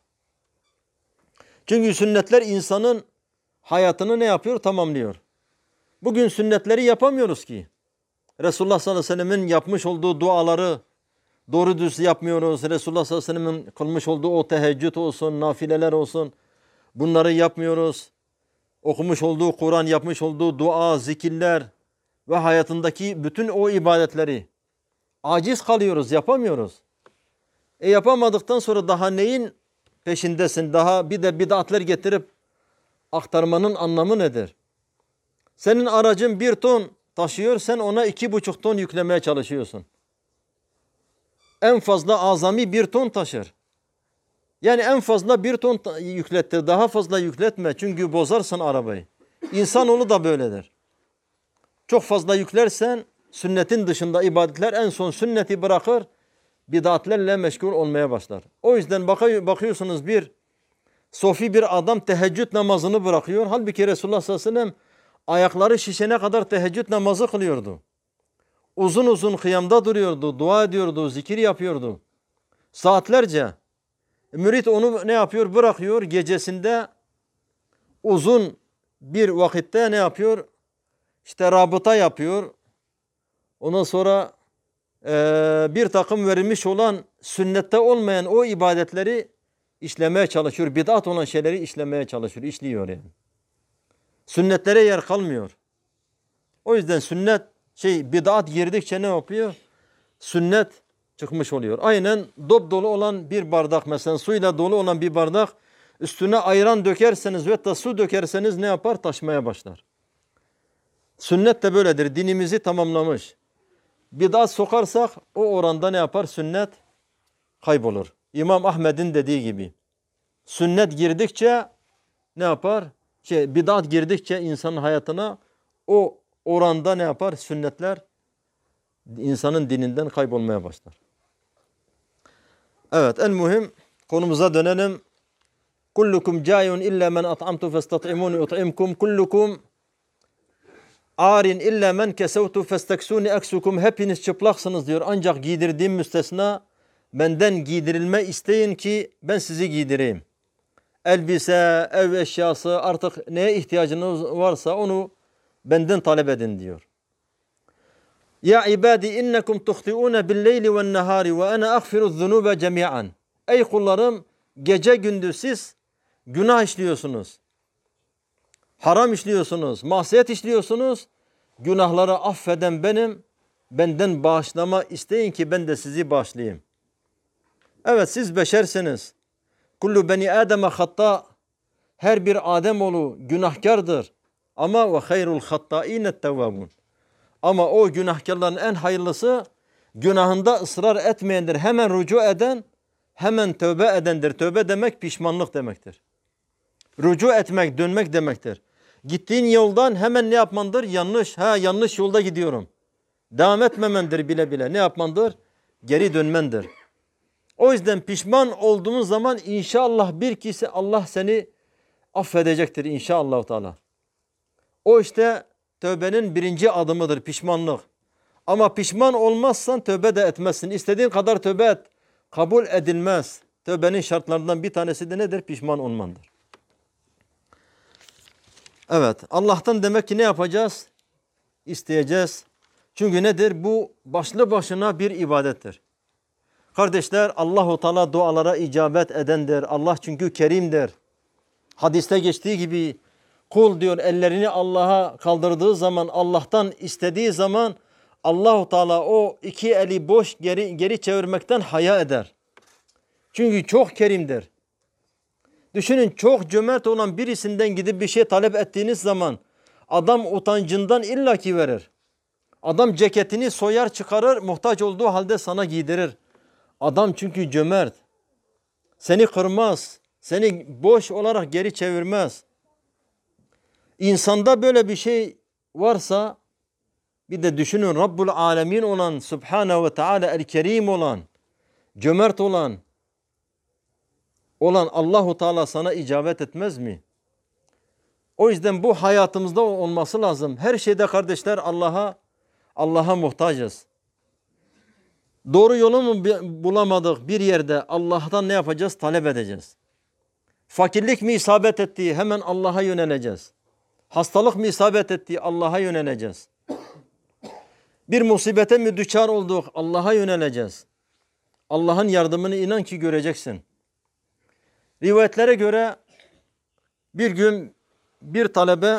Çünkü sünnetler insanın hayatını ne yapıyor? Tamamlıyor. Bugün sünnetleri yapamıyoruz ki. Resulullah sallallahu aleyhi ve sellemin yapmış olduğu duaları doğru düz yapmıyoruz. Resulullah sallallahu aleyhi ve sellemin kılmış olduğu o teheccüd olsun, nafileler olsun. Bunları yapmıyoruz. Okumuş olduğu Kur'an, yapmış olduğu dua, zikirler ve hayatındaki bütün o ibadetleri aciz kalıyoruz, yapamıyoruz. E yapamadıktan sonra daha neyin peşindesin? Daha bir de bid'atler getirip aktarmanın anlamı nedir? Senin aracın bir ton taşıyor, sen ona iki buçuk ton yüklemeye çalışıyorsun. En fazla azami bir ton taşır. Yani en fazla bir ton yüklettir. Daha fazla yükletme. Çünkü bozarsın arabayı. İnsanoğlu da böyledir. Çok fazla yüklersen sünnetin dışında ibadetler en son sünneti bırakır. Bid'atlerle meşgul olmaya başlar. O yüzden bakıyorsunuz bir sofi bir adam teheccüd namazını bırakıyor. Halbuki Resulullah sallallahu aleyhi ve sellem ayakları şişene kadar teheccüd namazı kılıyordu. Uzun uzun kıyamda duruyordu, dua ediyordu, zikir yapıyordu. Saatlerce. Mürit onu ne yapıyor? Bırakıyor gecesinde uzun bir vakitte ne yapıyor? İşte rabıta yapıyor. Ondan sonra e, bir takım verilmiş olan sünnette olmayan o ibadetleri işlemeye çalışıyor. Bid'at olan şeyleri işlemeye çalışıyor, işliyor yani. Sünnetlere yer kalmıyor. O yüzden sünnet şey bid'at girdikçe ne yapıyor? Sünnet çıkmış oluyor. Aynen dop dolu olan bir bardak mesela suyla dolu olan bir bardak üstüne ayran dökerseniz ve da su dökerseniz ne yapar? Taşmaya başlar. Sünnet de böyledir. Dinimizi tamamlamış. Bid'at sokarsak o oranda ne yapar? Sünnet kaybolur. İmam Ahmed'in dediği gibi. Sünnet girdikçe ne yapar? Şey, bid'at girdikçe insanın hayatına o oranda ne yapar? Sünnetler insanın dininden kaybolmaya başlar. Evet, en mühim konumuza dönelim. Kullukum cayun illa men at'amtu festat'imuni ut'imkum. Kullukum arin illa men kesevtu festeksuni eksukum. Hepiniz çıplaksınız diyor. Ancak giydirdiğim müstesna benden giydirilme isteyin ki ben sizi giydireyim. Elbise, ev eşyası artık neye ihtiyacınız varsa onu benden talep edin diyor. Ya ibadi innekum tuhti'une bil-leyli ve'n-nahari ve ana aghfiru'z-zunuba cemi'an. Ey kullarım gece gündüz siz günah işliyorsunuz. Haram işliyorsunuz, masiyet işliyorsunuz. Günahları affeden benim. Benden bağışlama isteyin ki ben de sizi bağışlayayım. Evet siz beşersiniz. Kullu beni Adem'e hatta, her bir Ademoğlu günahkardır. Ama ve hayrul hattâine tevvâbun. Ama o günahkarların en hayırlısı günahında ısrar etmeyendir. Hemen rücu eden, hemen tövbe edendir. Tövbe demek pişmanlık demektir. Rücu etmek, dönmek demektir. Gittiğin yoldan hemen ne yapmandır? Yanlış. Ha yanlış yolda gidiyorum. Devam etmemendir bile bile. Ne yapmandır? Geri dönmendir. O yüzden pişman olduğun zaman inşallah bir kişi Allah seni affedecektir inşallah Teala. O işte tövbenin birinci adımıdır pişmanlık. Ama pişman olmazsan tövbe de etmezsin. İstediğin kadar tövbe et. Kabul edilmez. Tövbenin şartlarından bir tanesi de nedir? Pişman olmandır. Evet, Allah'tan demek ki ne yapacağız? İsteyeceğiz. Çünkü nedir? Bu başlı başına bir ibadettir. Kardeşler, Allahu Teala dualara icabet edendir. Allah çünkü kerimdir. Hadiste geçtiği gibi kul diyor ellerini Allah'a kaldırdığı zaman, Allah'tan istediği zaman Allahu Teala o iki eli boş geri geri çevirmekten haya eder. Çünkü çok kerimdir. Düşünün, çok cömert olan birisinden gidip bir şey talep ettiğiniz zaman adam utancından illaki verir. Adam ceketini soyar çıkarır, muhtaç olduğu halde sana giydirir. Adam çünkü cömert. Seni kırmaz. Seni boş olarak geri çevirmez. İnsanda böyle bir şey varsa bir de düşünün, Rabbul Alemin olan, Subhanahu ve Teala el-Kerim olan, cömert olan, olan Allahu Teala sana icabet etmez mi? O yüzden bu hayatımızda olması lazım. Her şeyde kardeşler Allah'a Allah'a muhtacız. Doğru yolu mu bulamadık bir yerde, Allah'tan ne yapacağız? Talep edeceğiz. Fakirlik mi isabet etti? Hemen Allah'a yöneleceğiz. Hastalık mı isabet etti? Allah'a yöneleceğiz. Bir musibete mi düçar olduk? Allah'a yöneleceğiz. Allah'ın yardımını inan ki göreceksin. Rivayetlere göre bir gün bir talebe,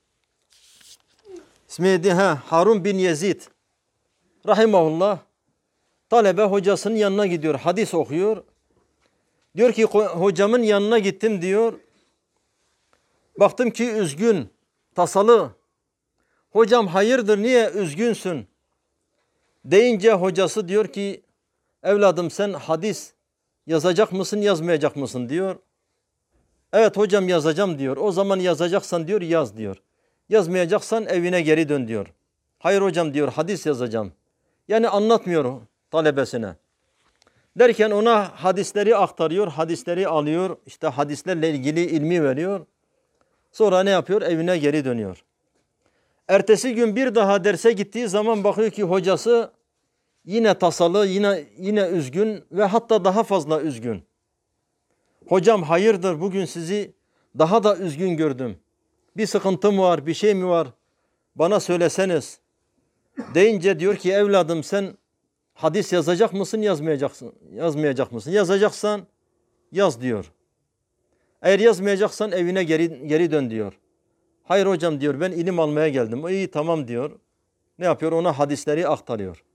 ismi neydi? Ha, Harun bin Yezid rahimahullah, talebe hocasının yanına gidiyor, hadis okuyor. Diyor ki hocamın yanına gittim diyor. Baktım ki üzgün, tasalı. Hocam hayırdır, niye üzgünsün? Deyince hocası diyor ki evladım sen hadis yazacak mısın, yazmayacak mısın diyor. Evet hocam yazacağım diyor. O zaman yazacaksan diyor yaz diyor. Yazmayacaksan evine geri dön diyor. Hayır hocam diyor, hadis yazacağım. Yani anlatmıyor talebesine. Derken ona hadisleri aktarıyor, hadisleri alıyor. İşte hadislerle ilgili ilmi veriyor. Sonra ne yapıyor? Evine geri dönüyor. Ertesi gün bir daha derse gittiği zaman bakıyor ki hocası yine tasalı, yine yine üzgün ve hatta daha fazla üzgün. Hocam hayırdır, bugün sizi daha da üzgün gördüm. Bir sıkıntı mı var, bir şey mi var? Bana söyleseniz. Deyince diyor ki evladım sen hadis yazacak mısın, yazmayacaksın? Yazmayacak mısın? Yazacaksan yaz diyor. Eğer yazmayacaksan evine geri geri dön diyor. Hayır hocam diyor, ben ilim almaya geldim. İyi tamam diyor. Ne yapıyor? Ona hadisleri aktarıyor.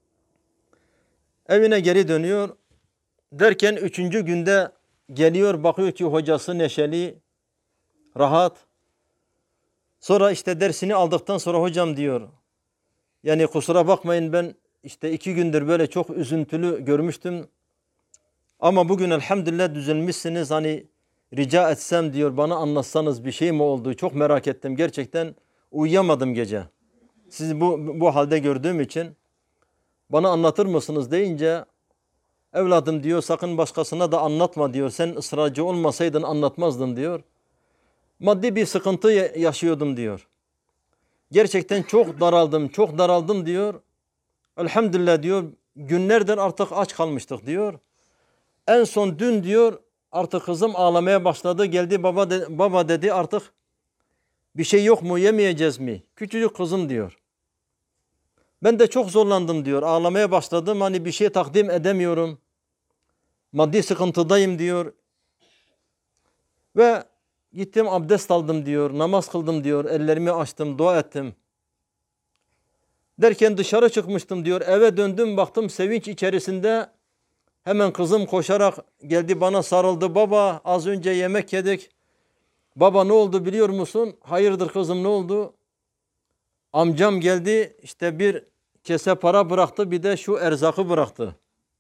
Evine geri dönüyor. Derken üçüncü günde geliyor, bakıyor ki hocası neşeli, rahat. Sonra işte dersini aldıktan sonra hocam diyor, yani kusura bakmayın ben işte iki gündür böyle çok üzüntülü görmüştüm. Ama bugün elhamdülillah düzelmişsiniz, hani rica etsem diyor bana anlatsanız bir şey mi oldu? Çok merak ettim gerçekten, uyuyamadım gece. Sizi bu, bu halde gördüğüm için bana anlatır mısınız deyince evladım diyor sakın başkasına da anlatma diyor. Sen ısrarcı olmasaydın anlatmazdın diyor. Maddi bir sıkıntı yaşıyordum diyor. Gerçekten çok daraldım, çok daraldım diyor. Elhamdülillah diyor, günlerdir artık aç kalmıştık diyor. En son dün diyor artık kızım ağlamaya başladı. Geldi baba, de, baba dedi artık bir şey yok mu, yemeyeceğiz mi? Küçücük kızım diyor. Ben de çok zorlandım diyor. Ağlamaya başladım, hani bir şey takdim edemiyorum. Maddi sıkıntıdayım diyor. Ve gittim abdest aldım diyor. Namaz kıldım diyor. Ellerimi açtım, dua ettim. Derken dışarı çıkmıştım diyor. Eve döndüm, baktım sevinç içerisinde Hemen kızım koşarak geldi bana sarıldı. Baba az önce yemek yedik. Baba ne oldu biliyor musun? Hayırdır kızım ne oldu? Amcam geldi işte bir kese para bıraktı bir de şu erzakı bıraktı.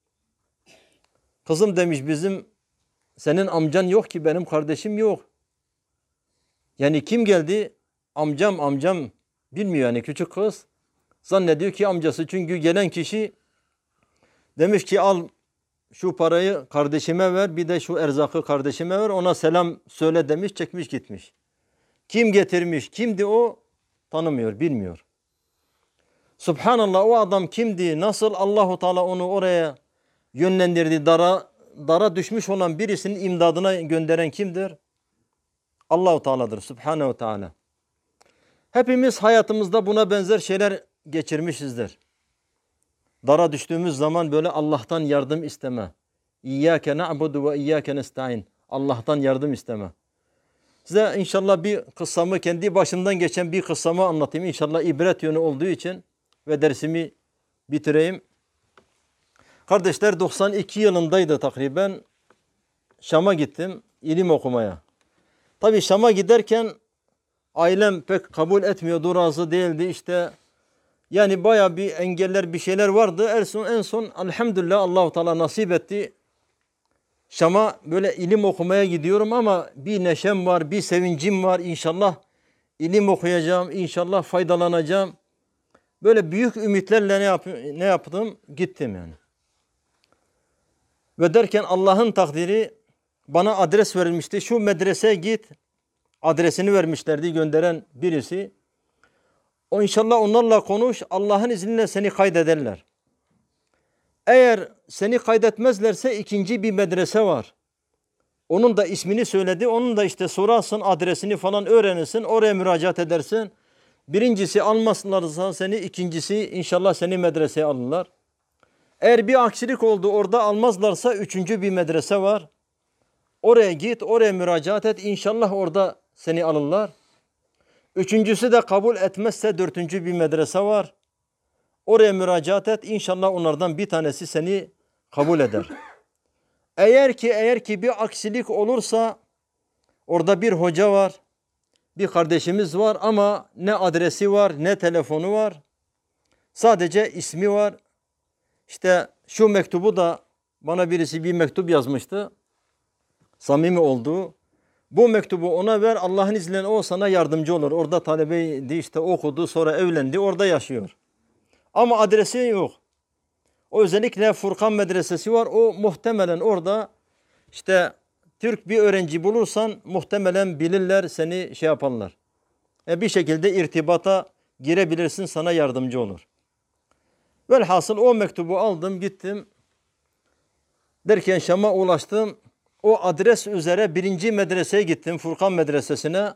Kızım demiş bizim senin amcan yok ki benim kardeşim yok. Yani kim geldi? Amcam amcam bilmiyor yani küçük kız. Zannediyor ki amcası çünkü gelen kişi demiş ki al şu parayı kardeşime ver bir de şu erzakı kardeşime ver ona selam söyle demiş çekmiş gitmiş. Kim getirmiş kimdi o tanımıyor bilmiyor. Subhanallah o adam kimdi nasıl Allahu Teala onu oraya yönlendirdi dara, dara düşmüş olan birisinin imdadına gönderen kimdir? Allahu Teala'dır Subhanahu Teala. Hepimiz hayatımızda buna benzer şeyler geçirmişizdir. Dara düştüğümüz zaman böyle Allah'tan yardım isteme. İyyâke na'budu ve iyyâke nestaîn. Allah'tan yardım isteme. Size inşallah bir kıssamı kendi başımdan geçen bir kıssamı anlatayım. İnşallah ibret yönü olduğu için ve dersimi bitireyim. Kardeşler doksan iki yılındaydı takriben. Şam'a gittim ilim okumaya. Tabii Şam'a giderken ailem pek kabul etmiyordu, razı değildi işte. Yani bayağı bir engeller bir şeyler vardı. En son, en son elhamdülillah Allah-u Teala nasip etti. Şam'a böyle ilim okumaya gidiyorum ama bir neşem var, bir sevincim var. İnşallah ilim okuyacağım, inşallah faydalanacağım. Böyle büyük ümitlerle ne, yap ne yaptım? Gittim yani. Ve derken Allah'ın takdiri bana adres verilmişti. Şu medreseye git. Adresini vermişlerdi gönderen birisi. O inşallah onlarla konuş. Allah'ın izniyle seni kaydederler. Eğer seni kaydetmezlerse ikinci bir medrese var. Onun da ismini söyledi. Onun da işte sorarsın adresini falan öğrenirsin. Oraya müracaat edersin. Birincisi almazlarsa seni, ikincisi inşallah seni medreseye alırlar. Eğer bir aksilik oldu orada almazlarsa üçüncü bir medrese var. Oraya git, oraya müracaat et. İnşallah orada seni alırlar. Üçüncüsü de kabul etmezse dördüncü bir medrese var. Oraya müracaat et. İnşallah onlardan bir tanesi seni kabul eder. Eğer ki eğer ki bir aksilik olursa orada bir hoca var. Bir kardeşimiz var ama ne adresi var ne telefonu var. Sadece ismi var. İşte şu mektubu da bana birisi bir mektup yazmıştı. Samimi olduğu. Bu mektubu ona ver Allah'ın izniyle o sana yardımcı olur. Orada talebeydi işte okudu sonra evlendi orada yaşıyor. Ama adresi yok. O özellikle Furkan Medresesi var. O muhtemelen orada işte Türk bir öğrenci bulursan muhtemelen bilirler seni şey yaparlar. E bir şekilde irtibata girebilirsin sana yardımcı olur. Velhasıl o mektubu aldım gittim. Derken Şam'a ulaştım. O adres üzere birinci medreseye gittim. Furkan Medresesi'ne.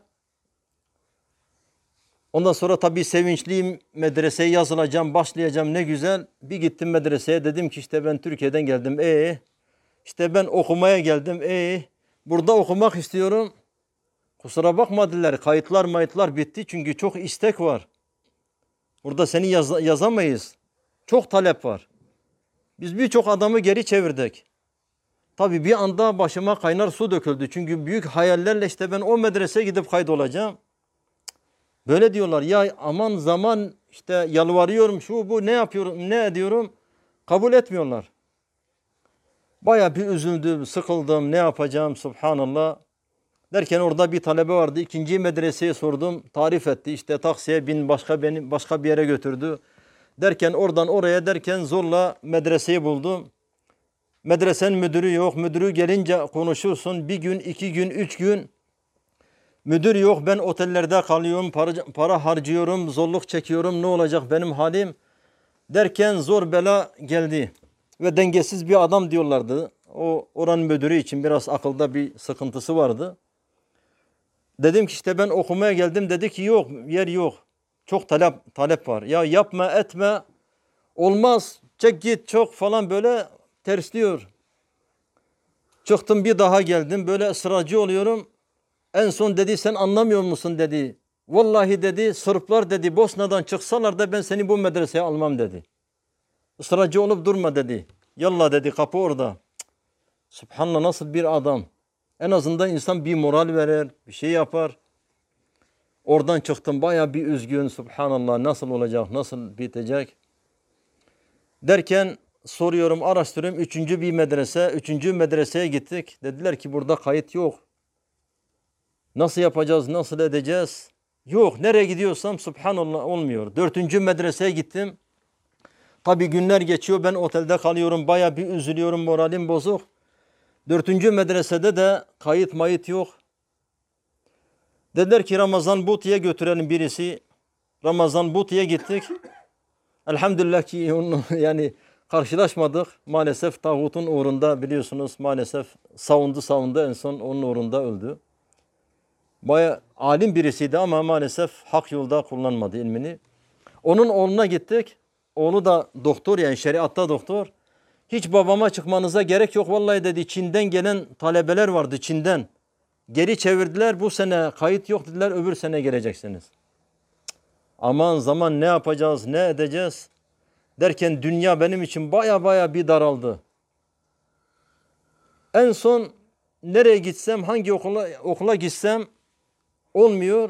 Ondan sonra tabii sevinçliyim. Medreseye yazılacağım, başlayacağım ne güzel. Bir gittim medreseye dedim ki işte ben Türkiye'den geldim. Ee, işte ben okumaya geldim. Ee, burada okumak istiyorum. Kusura bakma dediler. Kayıtlar mayıtlar bitti. Çünkü çok istek var. Burada seni yaz yazamayız. Çok talep var. Biz birçok adamı geri çevirdik. Tabii bir anda başıma kaynar su döküldü. Çünkü büyük hayallerle işte ben o medreseye gidip kaydolacağım. Böyle diyorlar ya aman zaman işte yalvarıyorum şu bu ne yapıyorum ne ediyorum kabul etmiyorlar. Baya bir üzüldüm sıkıldım ne yapacağım subhanallah. Derken orada bir talebe vardı ikinci medreseye sordum tarif etti işte taksiye bin başka beni başka bir yere götürdü. Derken oradan oraya derken zorla medreseyi buldum. Medresenin müdürü yok. Müdürü gelince konuşursun. Bir gün, iki gün, üç gün. Müdür yok. Ben otellerde kalıyorum. Para, para harcıyorum. Zorluk çekiyorum. Ne olacak benim halim? Derken zor bela geldi. Ve dengesiz bir adam diyorlardı. O oranın müdürü için biraz akılda bir sıkıntısı vardı. Dedim ki işte ben okumaya geldim. Dedi ki yok yer yok. Çok talep, talep var. Ya yapma etme. Olmaz. Çek git çok falan böyle tersliyor. Çıktım bir daha geldim. Böyle ısrarcı oluyorum. En son dedi sen anlamıyor musun dedi. Vallahi dedi Sırplar dedi Bosna'dan çıksalar da ben seni bu medreseye almam dedi. Israrcı olup durma dedi. Yallah dedi, kapı orada. Cık, Subhanallah, nasıl bir adam. En azından insan bir moral verir, bir şey yapar. Oradan çıktım baya bir üzgün. Subhanallah, nasıl olacak, nasıl bitecek. Derken soruyorum, araştırıyorum. Üçüncü bir medrese, üçüncü medreseye gittik. Dediler ki burada kayıt yok. Nasıl yapacağız, nasıl edeceğiz? Yok, nereye gidiyorsam subhanallah olmuyor. Dördüncü medreseye gittim. Tabi günler geçiyor, ben otelde kalıyorum, baya bir üzülüyorum, moralim bozuk. Dördüncü medresede de kayıt mayıt yok. Dediler ki Ramazan Buti'ye götürelim birisi. Ramazan Buti'ye gittik. Elhamdülillah ki onun, yani karşılaşmadık. Maalesef tağutun uğrunda, biliyorsunuz, maalesef savundu savundu, en son onun uğrunda öldü. Baya alim birisiydi ama maalesef hak yolda kullanmadı ilmini. Onun oğluna gittik. Oğlu da doktor, yani şeriatta doktor. Hiç babama çıkmanıza gerek yok vallahi dedi. Çin'den gelen talebeler vardı, Çin'den. Geri çevirdiler, bu sene kayıt yok dediler, öbür sene geleceksiniz. Aman zaman, ne yapacağız, ne edeceğiz derken dünya benim için baya baya bir daraldı. En son nereye gitsem, hangi okula, okula gitsem olmuyor.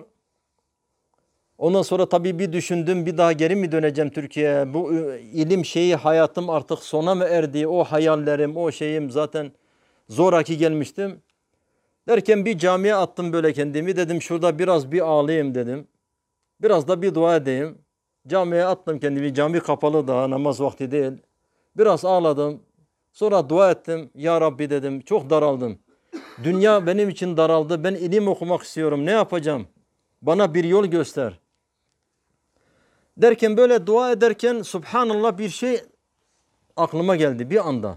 Ondan sonra tabii bir düşündüm, bir daha geri mi döneceğim Türkiye'ye? Bu ilim şeyi, hayatım artık sona mı erdi? O hayallerim, o şeyim zaten zoraki gelmiştim. Derken bir camiye attım böyle kendimi. Dedim şurada biraz bir ağlayayım dedim. Biraz da bir dua edeyim. Camiye attım kendimi. Cami kapalı, daha namaz vakti değil. Biraz ağladım. Sonra dua ettim. Ya Rabbi dedim, çok daraldım. Dünya benim için daraldı. Ben ilim okumak istiyorum. Ne yapacağım? Bana bir yol göster. Derken böyle dua ederken subhanallah bir şey aklıma geldi bir anda.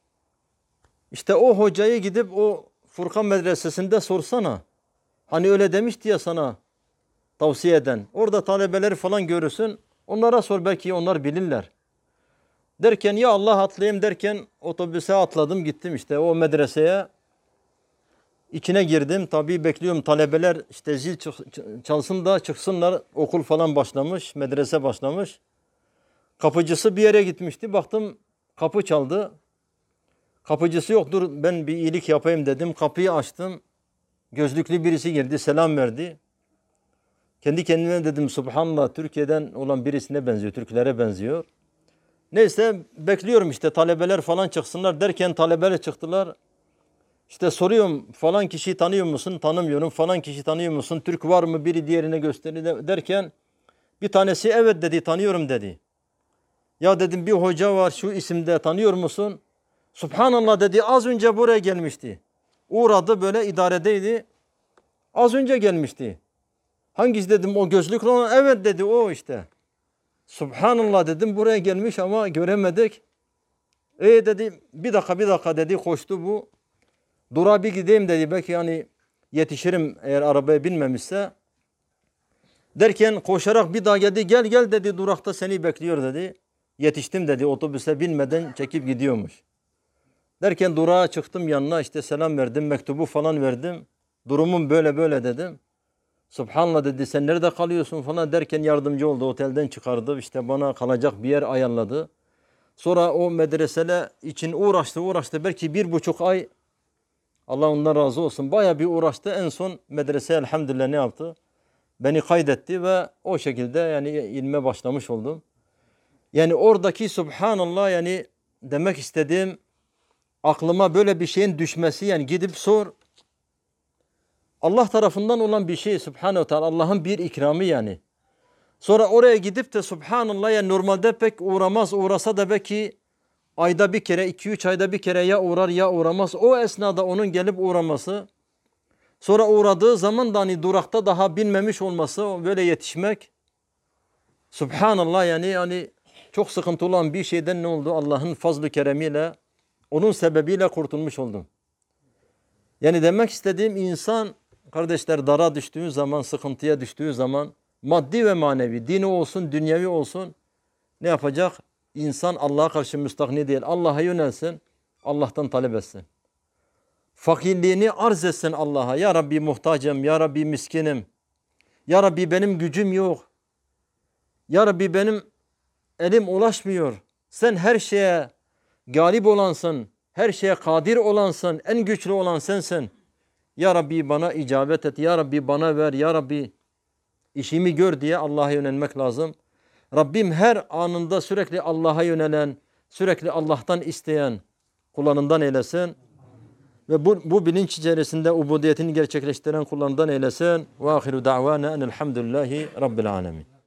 İşte o hocayı gidip o Furkan Medresesi'nde sorsana. Hani öyle demişti ya sana tavsiye eden. Orada talebeleri falan görürsün. Onlara sor, belki onlar bilirler. Derken ya Allah atlayayım derken otobüse atladım, gittim işte o medreseye. İçine girdim. Tabii bekliyorum talebeler işte zil çalsın da çıksınlar. Okul falan başlamış, medrese başlamış. Kapıcısı bir yere gitmişti. Baktım kapı çaldı. Kapıcısı yok, dur ben bir iyilik yapayım dedim. Kapıyı açtım. Gözlüklü birisi girdi, selam verdi. Kendi kendime dedim subhanallah, Türkiye'den olan birisine benziyor, Türklere benziyor. Neyse bekliyorum işte talebeler falan çıksınlar derken talebeler çıktılar. İşte soruyorum, falan kişiyi tanıyor musun? Tanımıyorum. Falan kişi tanıyor musun? Türk var mı? Biri diğerine gösterdi derken bir tanesi evet dedi, tanıyorum dedi. Ya dedim bir hoca var şu isimde, tanıyor musun? Subhanallah dedi, az önce buraya gelmişti. Uğradı, böyle idaredeydi. Az önce gelmişti. Hangisi dedim, o gözlüklü olan? Evet dedi, o işte. Subhanallah dedim, buraya gelmiş ama göremedik. E dedi, bir dakika bir dakika dedi, koştu bu. Durağa bir gideyim dedi, belki yani yetişirim eğer arabaya binmemişse. Derken koşarak bir daha geldi, gel gel dedi, durakta seni bekliyor dedi. Yetiştim dedi, otobüse binmeden çekip gidiyormuş. Derken durağa çıktım yanına, işte selam verdim, mektubu falan verdim. Durumum böyle böyle dedim. Subhanallah dedi, sen nerede kalıyorsun falan derken yardımcı oldu, otelden çıkardı. İşte bana kalacak bir yer ayarladı. Sonra o medresele için uğraştı uğraştı belki bir buçuk ay. Allah ondan razı olsun. Bayağı bir uğraştı. En son medrese elhamdülillah ne yaptı? Beni kaydetti ve o şekilde yani ilme başlamış oldum. Yani oradaki subhanallah, yani demek istediğim, aklıma böyle bir şeyin düşmesi, yani gidip sor. Allah tarafından olan bir şey subhanehu teala, Allah'ın bir ikramı yani. Sonra oraya gidip de subhanallah, yani normalde pek uğramaz, uğrasa da belki ayda bir kere, iki üç ayda bir kere ya uğrar ya uğramaz. O esnada onun gelip uğraması, sonra uğradığı zaman da hani durakta daha binmemiş olması, böyle yetişmek. Subhanallah, yani yani çok sıkıntı olan bir şeyden ne oldu? Allah'ın fazl-ı keremiyle, onun sebebiyle kurtulmuş oldum. Yani demek istediğim, insan kardeşler dara düştüğü zaman, sıkıntıya düştüğü zaman, maddi ve manevi, dini olsun, dünyevi olsun, ne yapacak? İnsan Allah'a karşı müstahni değil. Allah'a yönelsin, Allah'tan talep etsin. Fakirliğini arz etsin Allah'a. Ya Rabbi muhtacım, Ya Rabbi miskinim. Ya Rabbi benim gücüm yok. Ya Rabbi benim elim ulaşmıyor. Sen her şeye galip olansın, her şeye kadir olansın, en güçlü olan sensin. Ya Rabbi bana icabet et, Ya Rabbi bana ver, Ya Rabbi işimi gör diye Allah'a yönelmek lazım. Rabbim her anında sürekli Allah'a yönelen, sürekli Allah'tan isteyen kullarından eylesin. Ve bu, bu bilinç içerisinde ubudiyetini gerçekleştiren kullarından eylesin. Ve ahiru da'vana enelhamdülillahi rabbil alemin.